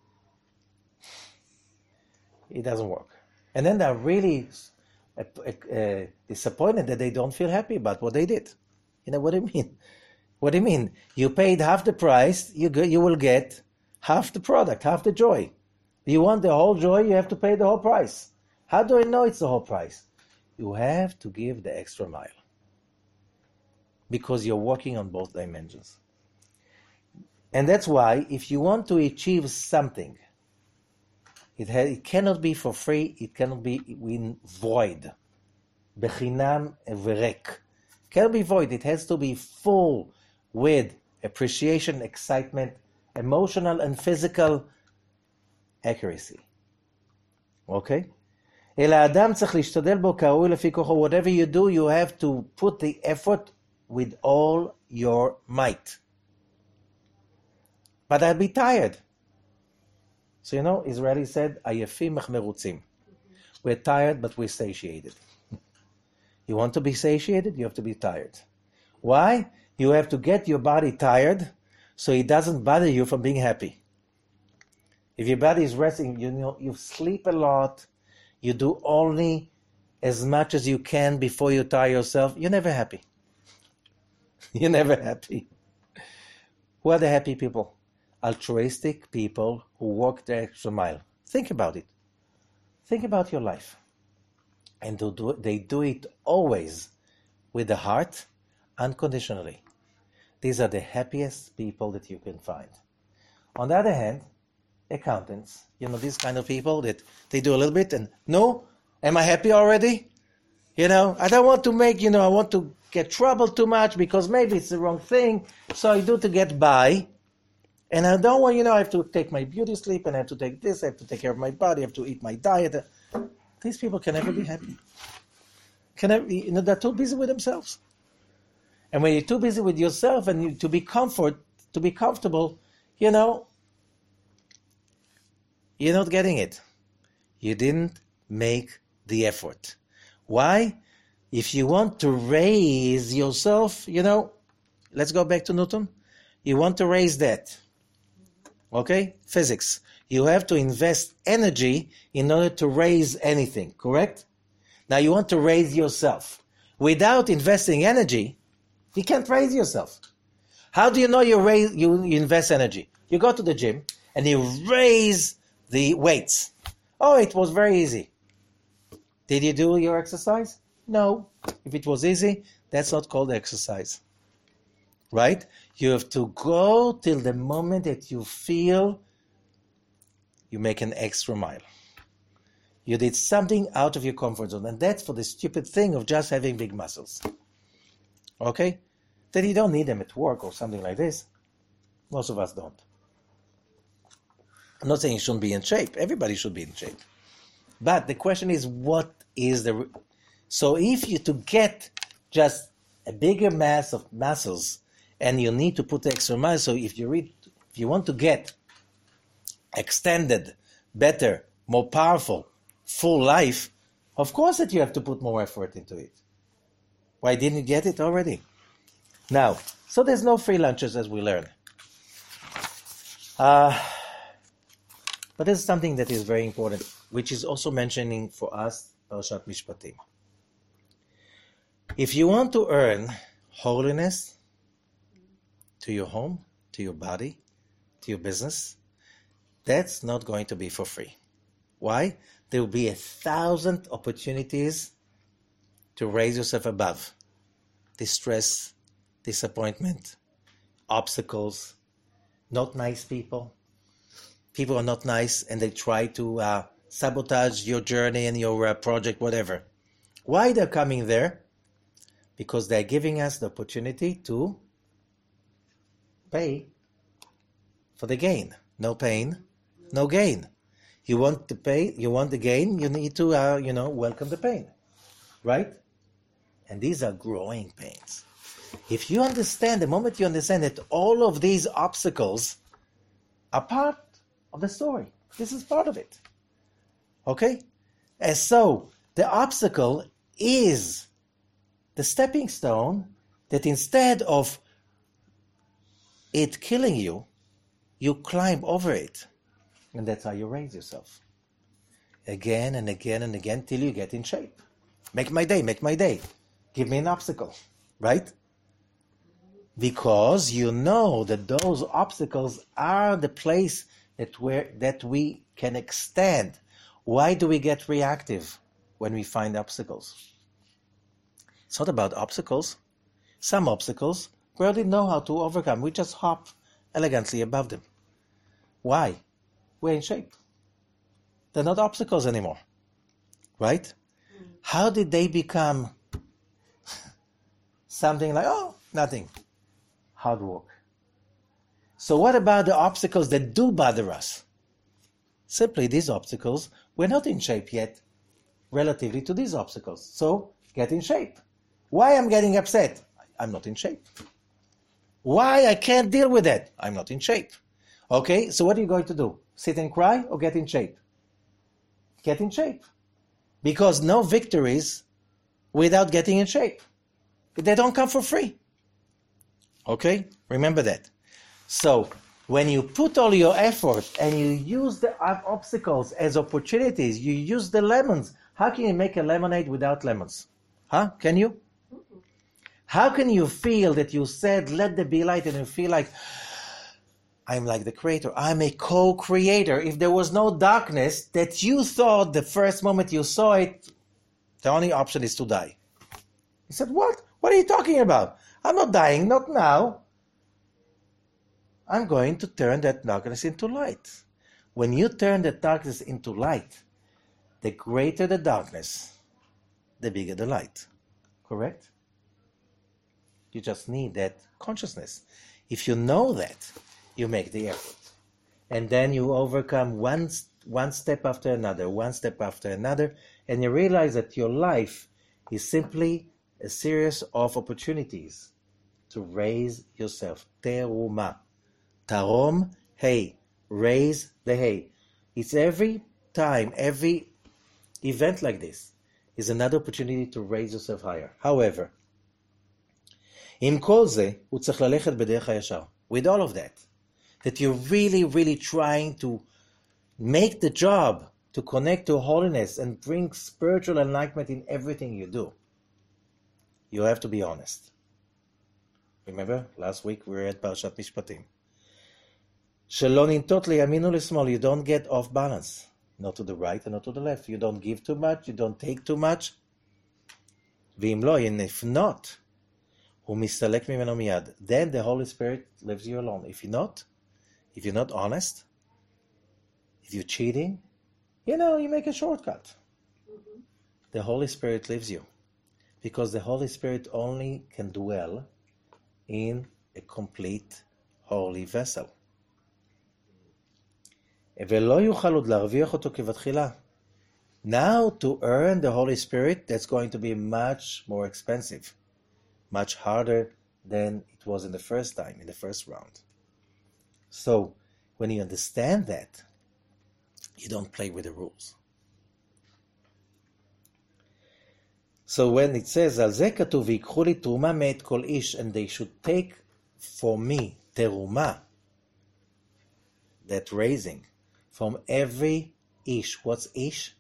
It doesn't work. And then they're really disappointed that they don't feel happy about what they did. You know what I mean? What do you mean? You paid half the price, you will get half the product, half the joy. You want the whole joy, you have to pay the whole price. How do I know it's the whole price? You have to give the extra mile. Because you're working on both dimensions. And that's why, if you want to achieve something, it cannot be for free, it cannot be in void. Bechinam verek. It cannot be void, it has to be full with appreciation, excitement, emotional and physical accuracy. Okay? אלא האדם צריך להשתדל בו כראוי לפי כוחו. Whatever you do, you have to put the effort with all your might. But I'll be tired. So Israeli said, עייפים אך מרוצים. We're tired, but we're satiated. You want to be satiated, you have to be tired. Why? You have to get your body tired so it doesn't bother you from being happy. If your body is resting, you sleep a lot, you do only as much as you can before you tire yourself, you're never happy. You're never happy. Who are the happy people? Altruistic people who walk the extra mile. Think about it. Think about your life. And they do it always with the heart, unconditionally. These are the happiest people that you can find. On the other hand, accountants, these kind of people that they do a little bit and, no, am I happy already? I don't want to make, I want to get troubled too much because maybe it's the wrong thing, so I do to get by. And I don't want, I have to take my beauty sleep and I have to take this, I have to take care of my body, I have to eat my diet. These people can never be happy. They're too busy with themselves. And when you're too busy with yourself and to be comfortable, you're not getting it. You didn't make the effort. Why? If you want to raise yourself, let's go back to Newton. You want to raise that. Okay? Physics. You have to invest energy in order to raise anything, correct? Now you want to raise yourself. Without investing energy, you can't raise yourself. How do you know you invest energy? You go to the gym and you raise the weights. Oh, it was very easy. Did you do your exercise? No. If it was easy, that's not called exercise. Right? You have to go till the moment that you feel you make an extra mile. You did something out of your comfort zone. And that's for the stupid thing of just having big muscles. Okay? Then you don't need them at work or something like this. Most of us don't. I'm not saying you shouldn't be in shape. Everybody should be in shape. But the question is, what is the... So if you to get just a bigger mass of muscles and you need to put the extra mile, so if you want to get extended, better, more powerful, full life, of course that you have to put more effort into it. Why didn't you get it already? Now, so there's no free lunches as we learn. But there's something that is very important, which is also mentioning for us, Parashat Mishpatim. If you want to earn holiness to your home, to your body, to your business, that's not going to be for free. Why? There will be 1,000 opportunities to raise yourself above distress, disappointment, obstacles, not nice people. People are not nice and they try to sabotage your journey and your project, whatever. Why they're coming there? Because they're giving us the opportunity to pay for the gain. No pain, no gain. You want the pain, you want the gain, you need to, welcome the pain, right? And these are growing pains. If you understand, the moment you understand that all of these obstacles are part of the story, this is part of it, okay? And so, the obstacle is the stepping stone that instead of it killing you, you climb over it. And that's how you raise yourself. Again and again and again till you get in shape. Make my day, make my day. Give me an obstacle, right? Because you know that those obstacles are the place that we can extend. Why do we get reactive when we find obstacles? It's not about obstacles. Some obstacles we already know how to overcome. We just hop elegantly above them. Why? We're in shape. They're not obstacles anymore. Right? How did they become something like, nothing? Hard work. So what about the obstacles that do bother us? Simply these obstacles, we're not in shape yet relatively to these obstacles. So get in shape. Why I'm getting upset? I'm not in shape. Why I can't deal with that? I'm not in shape. Okay, so what are you going to do? Sit and cry or get in shape? Get in shape. Because no victories without getting in shape. They don't come for free. Okay, remember that. So, when you put all your effort and you use the obstacles as opportunities, you use the lemons. How can you make a lemonade without lemons? Huh? Can you? How can you feel that you said, let there be light, and you feel like, I'm like the creator. I'm a co-creator. If there was no darkness that you thought the first moment you saw it, the only option is to die. He said, what? What are you talking about? I'm not dying, not now. I'm going to turn that darkness into light. When you turn that darkness into light, the greater the darkness, the bigger the light. Correct? You just need that consciousness. If you know that, you make the effort. And then you overcome one step after another, and you realize that your life is simply a series of opportunities to raise yourself. Teruma. Tarom, hay. Raise the hay. It's every time, every event like this is another opportunity to raise yourself higher. However, עם כל זה, הוא צריך ללכת בדרך הישר. With all of that you're really, really trying to make the job to connect to holiness and bring spiritual enlightenment in everything you do, you have to be honest. Remember, last week we were at Parashat Mishpatim. שלא ננטות לימין ולשמאל, you don't get off balance. Not to the right and not to the left. You don't give too much, you don't take too much. ואם לא, if not, הוא מסתלק ממנו מיד. Then the Holy Spirit leaves you alone. If you're not honest, if you're cheating, you make a shortcut. Mm-hmm. The Holy Spirit leaves you. Because the Holy Spirit only can dwell in a complete holy vessel. ולא יוכל עוד להרוויח אותו כבתחילה. Now to earn the Holy Spirit, that's going to be much more expensive. Much harder than it was in the first time, in the first round. So, when you understand that, you don't play with the rules. So when it says, על זה כתוב, ויקחו לי תרומה מאת כל איש, and they should take for me, תרומה, that raising, from every ish. What's ish?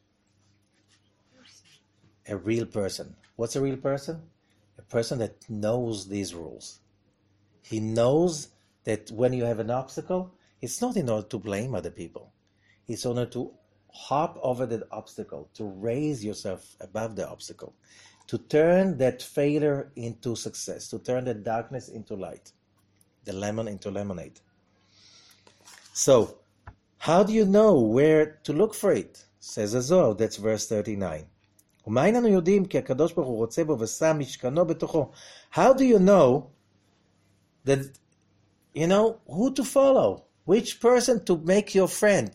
A real person. What's a real person? A person that knows these rules. He knows that when you have an obstacle, it's not in order to blame other people. It's in order to hop over that obstacle, to raise yourself above the obstacle, to turn that failure into success, to turn the darkness into light, the lemon into lemonade. So, how do you know where to look for it? Says the Zohar, that's verse 39. ומה איננו יודעים כי הקדוש ברוך הוא רוצה בו ושם משכנו בתוכו? How do you know that, you know, who to follow? Which person to make your friend?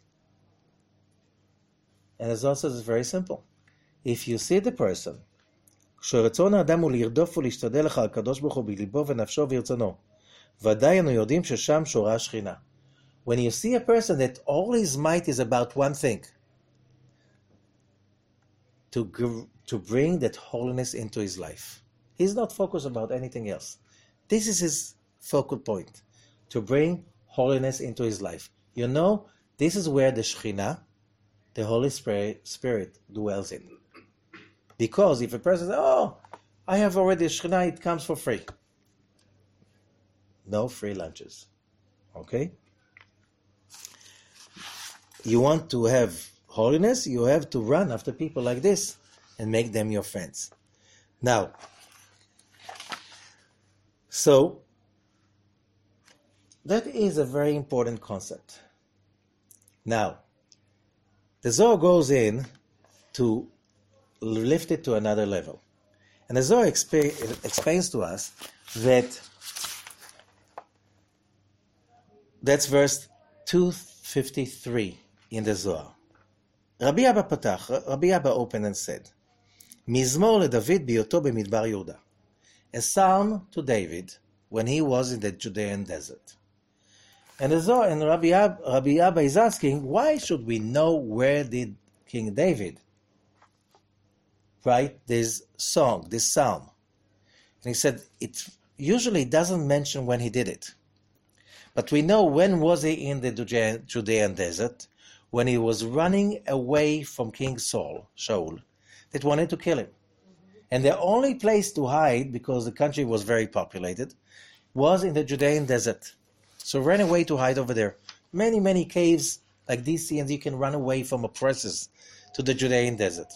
And as also it's very simple. If you see the person, כשרצון האדם הוא לרדוף ולהשתדל לך הקדוש ברוך הוא בליבו ונפשו ורצונו, ודאי אנו יודעים ששם שורה השכינה. When you see a person that all his might is about one thing, to bring that holiness into his life. He's not focused about anything else. This is his focal point, to bring holiness into his life. You know, this is where the Shekhinah, the Holy Spirit dwells in. Because if a person says, oh, I have already Shekhinah, it comes for free. No free lunches. Okay? You want to have holiness, you have to run after people like this and make them your friends. Now, so that is a very important concept. Now, the Zohar goes in to lift it to another level. And the Zohar explains to us that that's verse 253 in the Zohar. Rabbi Abba opened and said, Mizmor leDavid biyoto b'midbar Yehuda. A psalm to David when he was in the Judean desert. And the Zohar and Rabbi Abba is asking, why should we know where did King David write this song, this psalm? And he said, it usually doesn't mention when he did it. But we know when was he in the Judean desert, when he was running away from King Shaul, that wanted to kill him. And the only place to hide, because the country was very populated, was in the Judean desert. So ran away to hide over there. Many, many caves like these, and you can run away from oppressors to the Judean desert.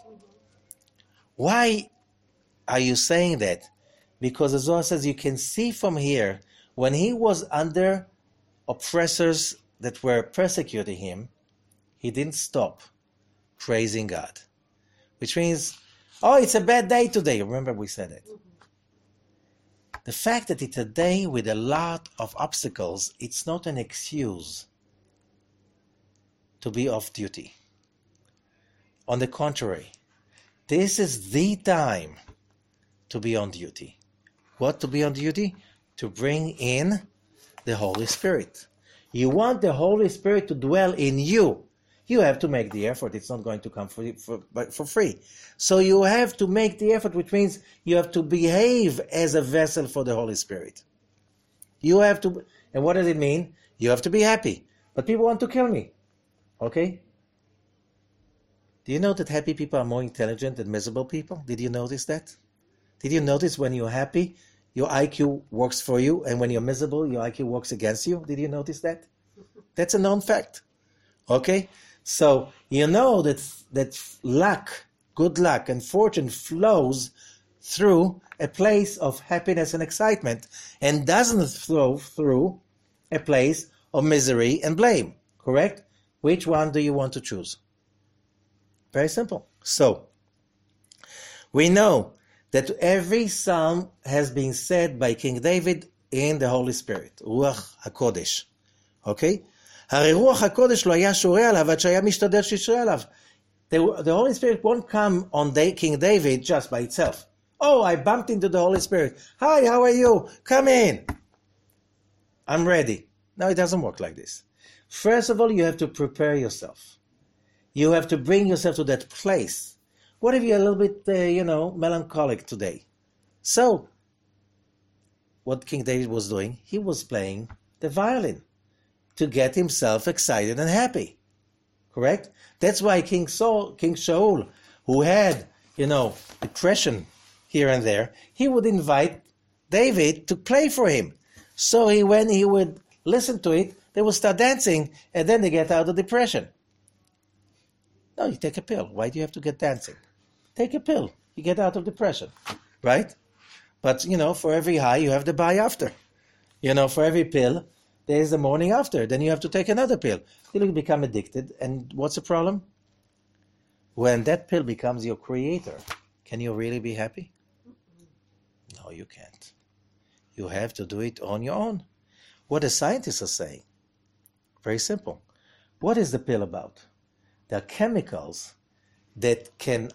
Why are you saying that? Because the Zohar says you can see from here, when he was under oppressors that were persecuting him, he didn't stop praising God. Which means, oh, it's a bad day today. Remember we said it. The fact that it's a day with a lot of obstacles, it's not an excuse to be off duty. On the contrary, this is the time to be on duty. What to be on duty? To bring in the Holy Spirit. You want the Holy Spirit to dwell in you. You have to make the effort. It's not going to come for free. So you have to make the effort, which means you have to behave as a vessel for the Holy Spirit. You have to, and what does it mean? You have to be happy. But people want to kill me. Okay? Do you know that happy people are more intelligent than miserable people? Did you notice that? Did you notice when you're happy, your IQ works for you, and when you're miserable, your IQ works against you? Did you notice that? That's a known fact. Okay? So you know that luck, good luck, and fortune flows through a place of happiness and excitement and doesn't flow through a place of misery and blame. Correct? Which one do you want to choose? Very simple. So, we know that every psalm has been said by King David in the Holy Spirit, Ruach HaKodesh. Okay? הרי רוח הקודש לא היה שורה עליו עד שהיה משתדל שישרה עליו. The Holy Spirit won't come on King David just by itself. Oh, I bumped into the Holy Spirit. Hi, how are you? Come in. I'm ready. No, it doesn't work like this. First of all, you have to prepare yourself. You have to bring yourself to that place. What if you're a little bit, melancholic today? So, what King David was doing, he was playing the violin to get himself excited and happy. Correct? That's why King Shaul, who had, depression here and there, he would invite David to play for him. So when he would listen to it, they would start dancing, and then they get out of depression. No, you take a pill. Why do you have to get dancing? Take a pill. You get out of depression. Right? But, for every high, you have the buy after. For every pill, there's the morning after. Then you have to take another pill. You'll become addicted. And what's the problem? When that pill becomes your creator, can you really be happy? No, you can't. You have to do it on your own. What the scientists are saying, very simple. What is the pill about? There are chemicals that can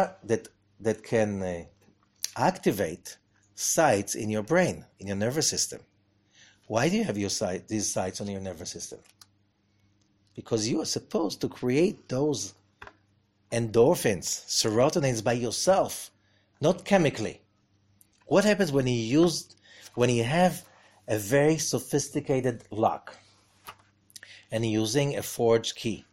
activate sites in your brain, in your nervous system. Why do you have these sites on your nervous system? Because you are supposed to create those endorphins, serotonins by yourself, not chemically. What happens when you have a very sophisticated lock and using a forged key?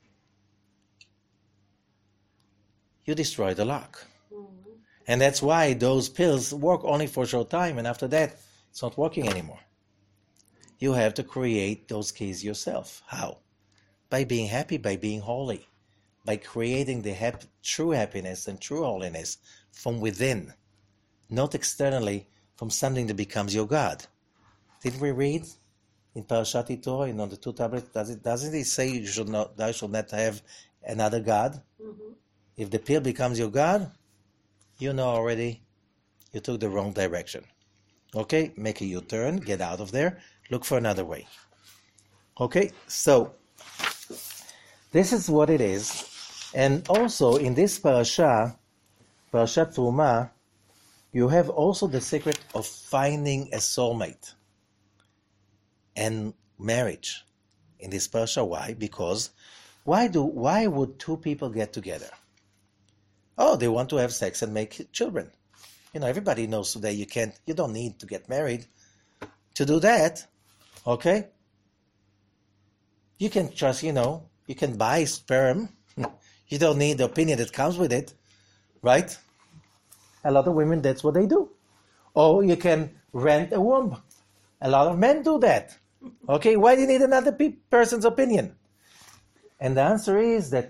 You destroy the lock. And that's why those pills work only for a short time, and after that, it's not working anymore. You have to create those keys yourself. How? By being happy, by being holy, by creating the true happiness and true holiness from within, not externally from something that becomes your God. Didn't we read in Parashat Yitro, on the 2 tablets, doesn't it say thou shalt not have another God? Mm-hmm. If the pill becomes your God, you know already you took the wrong direction. Okay, make a U-turn, get out of there, look for another way. Okay, so this is what it is. And also in this Parashat Truma, you have also the secret of finding a soulmate and marriage in this parasha. Why? Because why would two people get together? Oh, they want to have sex and make children. Everybody knows today you don't need to get married to do that. Okay? You can just, you can buy sperm. You don't need the opinion that comes with it. Right? A lot of women, that's what they do. Or you can rent a womb. A lot of men do that. Okay? Why do you need another person's opinion? And the answer is that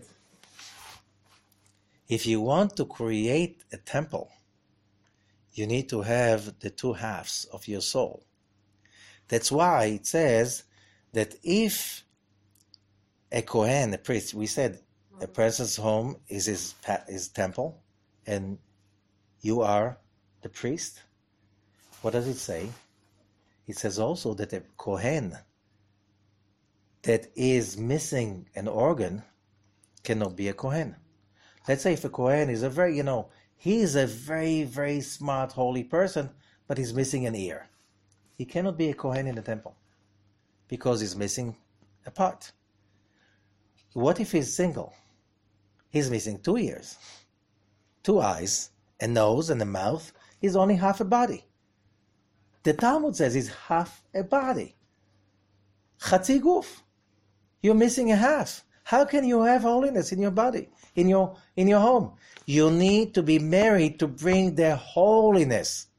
if you want to create a temple, you need to have the two halves of your soul. That's why it says that if a Kohen, a priest, we said a person's home is his temple, and you are the priest. What does it say? It says also that a Kohen that is missing an organ cannot be a Kohen. Let's say if a Kohen is he's a very, very smart, holy person, but he's missing an ear. He cannot be a Kohen in the temple because he's missing a part. What if he's single? He's missing 2 ears, 2 eyes, a nose, and a mouth. He's only half a body. The Talmud says he's half a body. Chatzi guf. You're missing a half. How can you have holiness in your body, in your home? You need to be married to bring the holiness,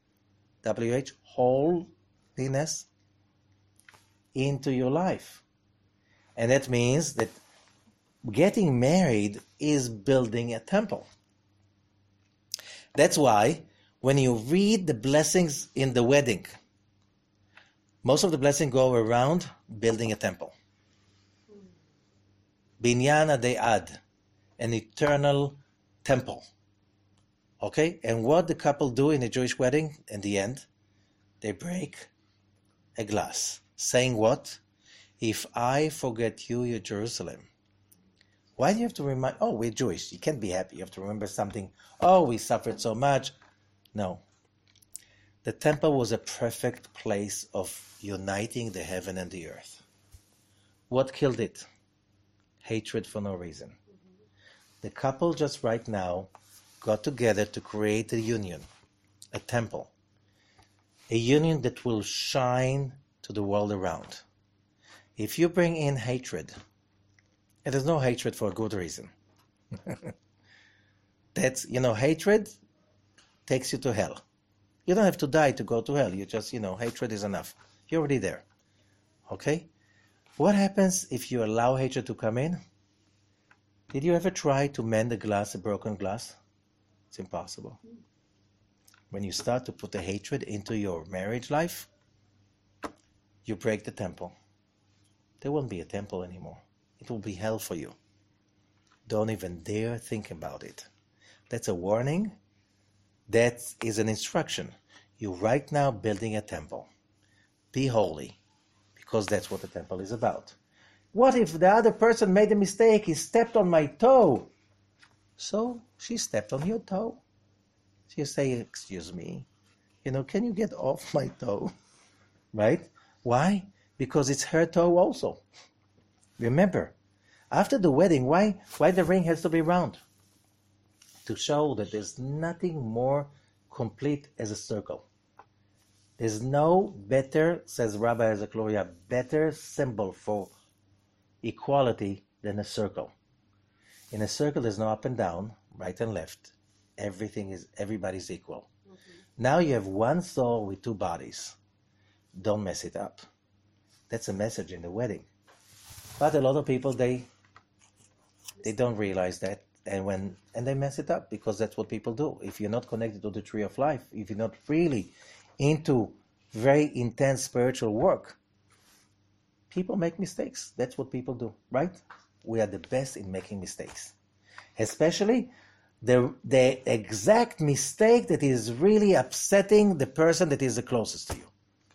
holiness, into your life. And that means that getting married is building a temple. That's why when you read the blessings in the wedding, most of the blessings go around building a temple. Binyan De'ad, an eternal temple. Okay? And what the couple do in a Jewish wedding, in the end, they break a glass, saying what? If I forget you, you're Jerusalem. Why do you have to remind, we're Jewish, you can't be happy, you have to remember something, we suffered so much. No. The temple was a perfect place of uniting the heaven and the earth. What killed it? Hatred for no reason. The couple just right now got together to create a union, a temple, a union that will shine to the world around. If you bring in hatred, and there's no hatred for a good reason. That's, hatred takes you to hell. You don't have to die to go to hell. You just, hatred is enough. You're already there. Okay? What happens if you allow hatred to come in? Did you ever try to mend a broken glass? It's impossible. When you start to put the hatred into your marriage life, you break the temple. There won't be a temple anymore. It will be hell for you. Don't even dare think about it. That's a warning. That is an instruction. You're right now building a temple. Be holy, because that's what the temple is about. What if the other person made a mistake? He stepped on my toe. So she stepped on your toe. She say, excuse me, can you get off my toe? Right? Why? Because it's her toe also. Remember, after the wedding, why the ring has to be round? To show that there's nothing more complete as a circle. There's no better, says Rabbi Zakloria, better symbol for equality than a circle. In a circle, there's no up and down, right and left. Everybody's equal. Now you have one soul with two bodies. Don't mess it up. That's a message in the wedding. But a lot of people, they don't realize that, and they mess it up, because that's what people do. If you're not connected to the tree of life, if you're not really into very intense spiritual work, people make mistakes. That's what people do, right? We are the best in making mistakes. Especially the exact mistake that is really upsetting the person that is the closest to you.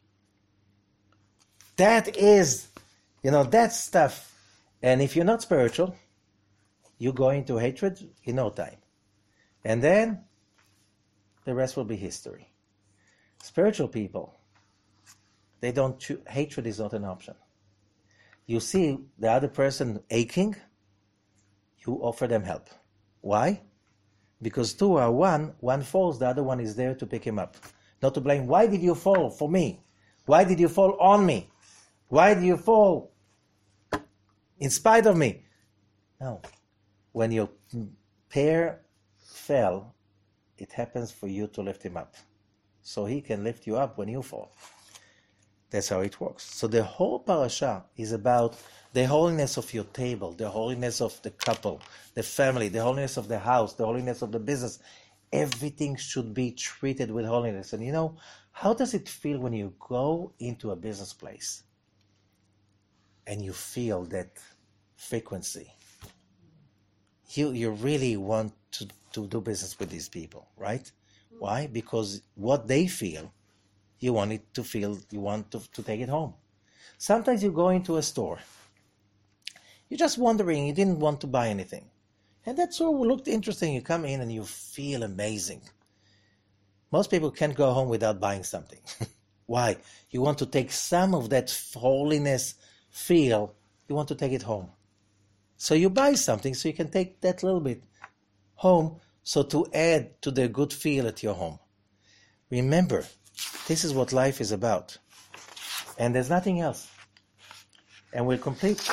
That is, that stuff. And if you're not spiritual, you go into hatred in no time. And then the rest will be history. Spiritual people, they don't choose. Hatred is not an option. You see the other person aching, you offer them help. Why? Because two are one falls, the other one is there to pick him up. Not to blame. Why did you fall for me? Why did you fall on me? Why did you fall in spite of me? No. When your pair fell, it happens for you to lift him up. So he can lift you up when you fall. That's how it works. So the whole parasha is about the holiness of your table, the holiness of the couple, the family, the holiness of the house, the holiness of the business. Everything should be treated with holiness. And how does it feel when you go into a business place and you feel that frequency? You really want to do business with these people, right? Why? Because what they feel, you want it to feel, you want to take it home. Sometimes you go into a store, you're just wondering, you didn't want to buy anything. And that store looked interesting. You come in and you feel amazing. Most people can't go home without buying something. Why? You want to take some of that holiness feel, you want to take it home. So you buy something so you can take that little bit home, so to add to the good feel at your home. Remember, this is what life is about. And there's nothing else. And we'll complete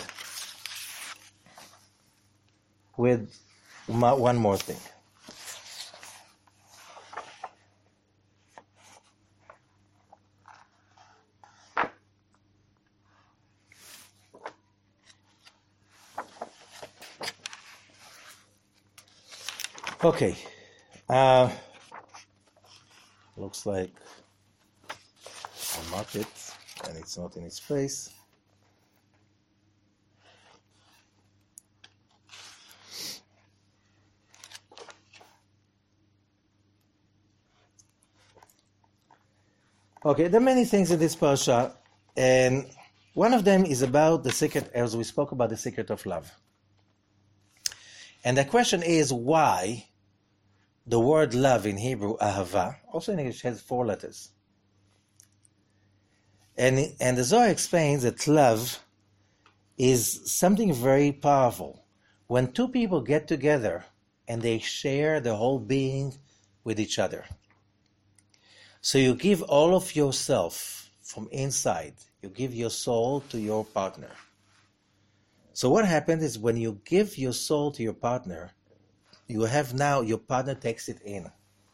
with one more thing. Okay. Looks like I marked it and it's not in its place. Okay, there are many things in this parasha, and one of them is about the secret, as we spoke about the secret of love. And the question is why the word love in Hebrew, ahava, also in English has 4 letters. And the Zohar explains that love is something very powerful. When two people get together and they share the whole being with each other. So you give all of yourself from inside. You give your soul to your partner. So what happens is when you give your soul to your partner, you have now, your partner takes it in.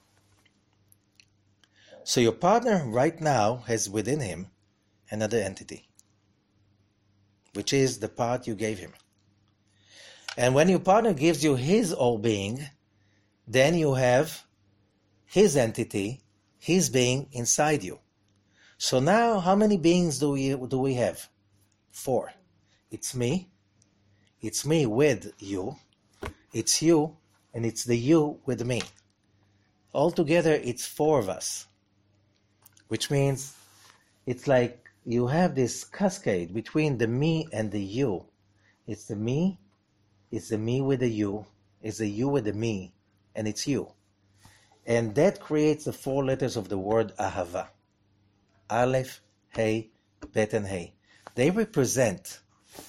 So your partner right now has within him another entity, which is the part you gave him. And when your partner gives you his whole being, then you have his entity, his being inside you. So now, how many beings do we have? 4. It's me with you, It's you, and it's the you with me. Altogether, it's four of us, which means it's like you have this cascade between the me and the you. It's the me with the you, it's the you with the me, and it's you. And that creates the four letters of the word Ahava. Aleph, Hey, Bet, and Hey. They represent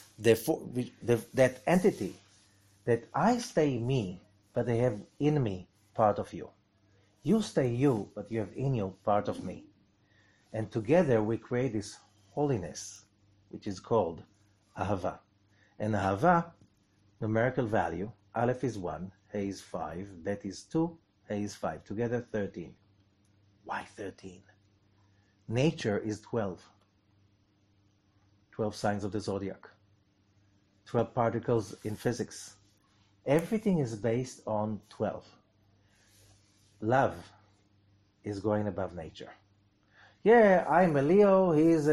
that entity that I stay me, but I have in me part of you. You stay you, but you have in you part of me. And together we create this holiness, which is called Ahava. And Ahava, numerical value, Aleph is 1, Hey is 5, Bet is 2, Hey is 5. Together 13. Why 13? Nature is 12. 12 signs of the zodiac. 12 particles in physics. Everything is based on 12. Love is going above nature. Yeah, I'm a Leo, he is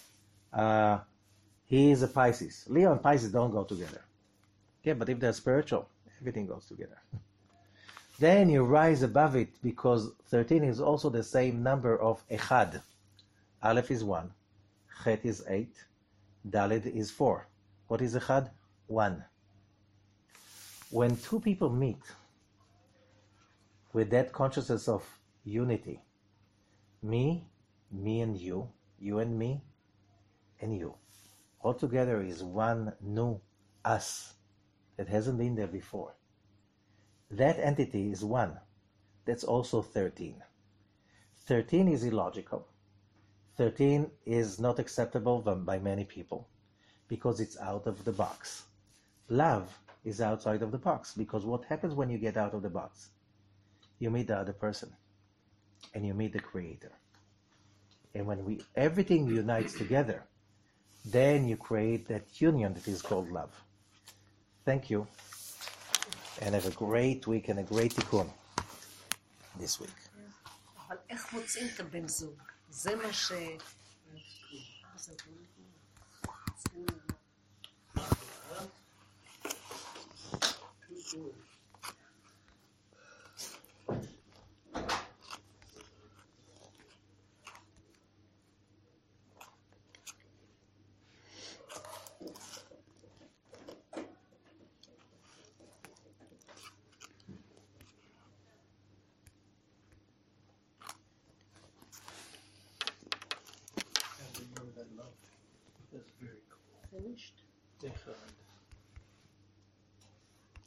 a Pisces. Leo and Pisces don't go together. Yeah, but if they're spiritual, everything goes together. Then you rise above it because 13 is also the same number of Echad. Aleph is 1, Chet is 8, Dalet is 4. What is Echad? 1. When two people meet with that consciousness of unity, me and you and me, and you, all together is one new us that hasn't been there before. That entity is 1. That's also 13. 13 is illogical. 13 is not acceptable by many people because it's out of the box. Love is outside of the box because what happens when you get out of the box? You meet the other person and you meet the Creator. And when everything unites together, then you create that union that is called love. Thank you, and have a great week and a great tikkun this week. אבל איך מוצאים את הבן זוג? זה מה ש...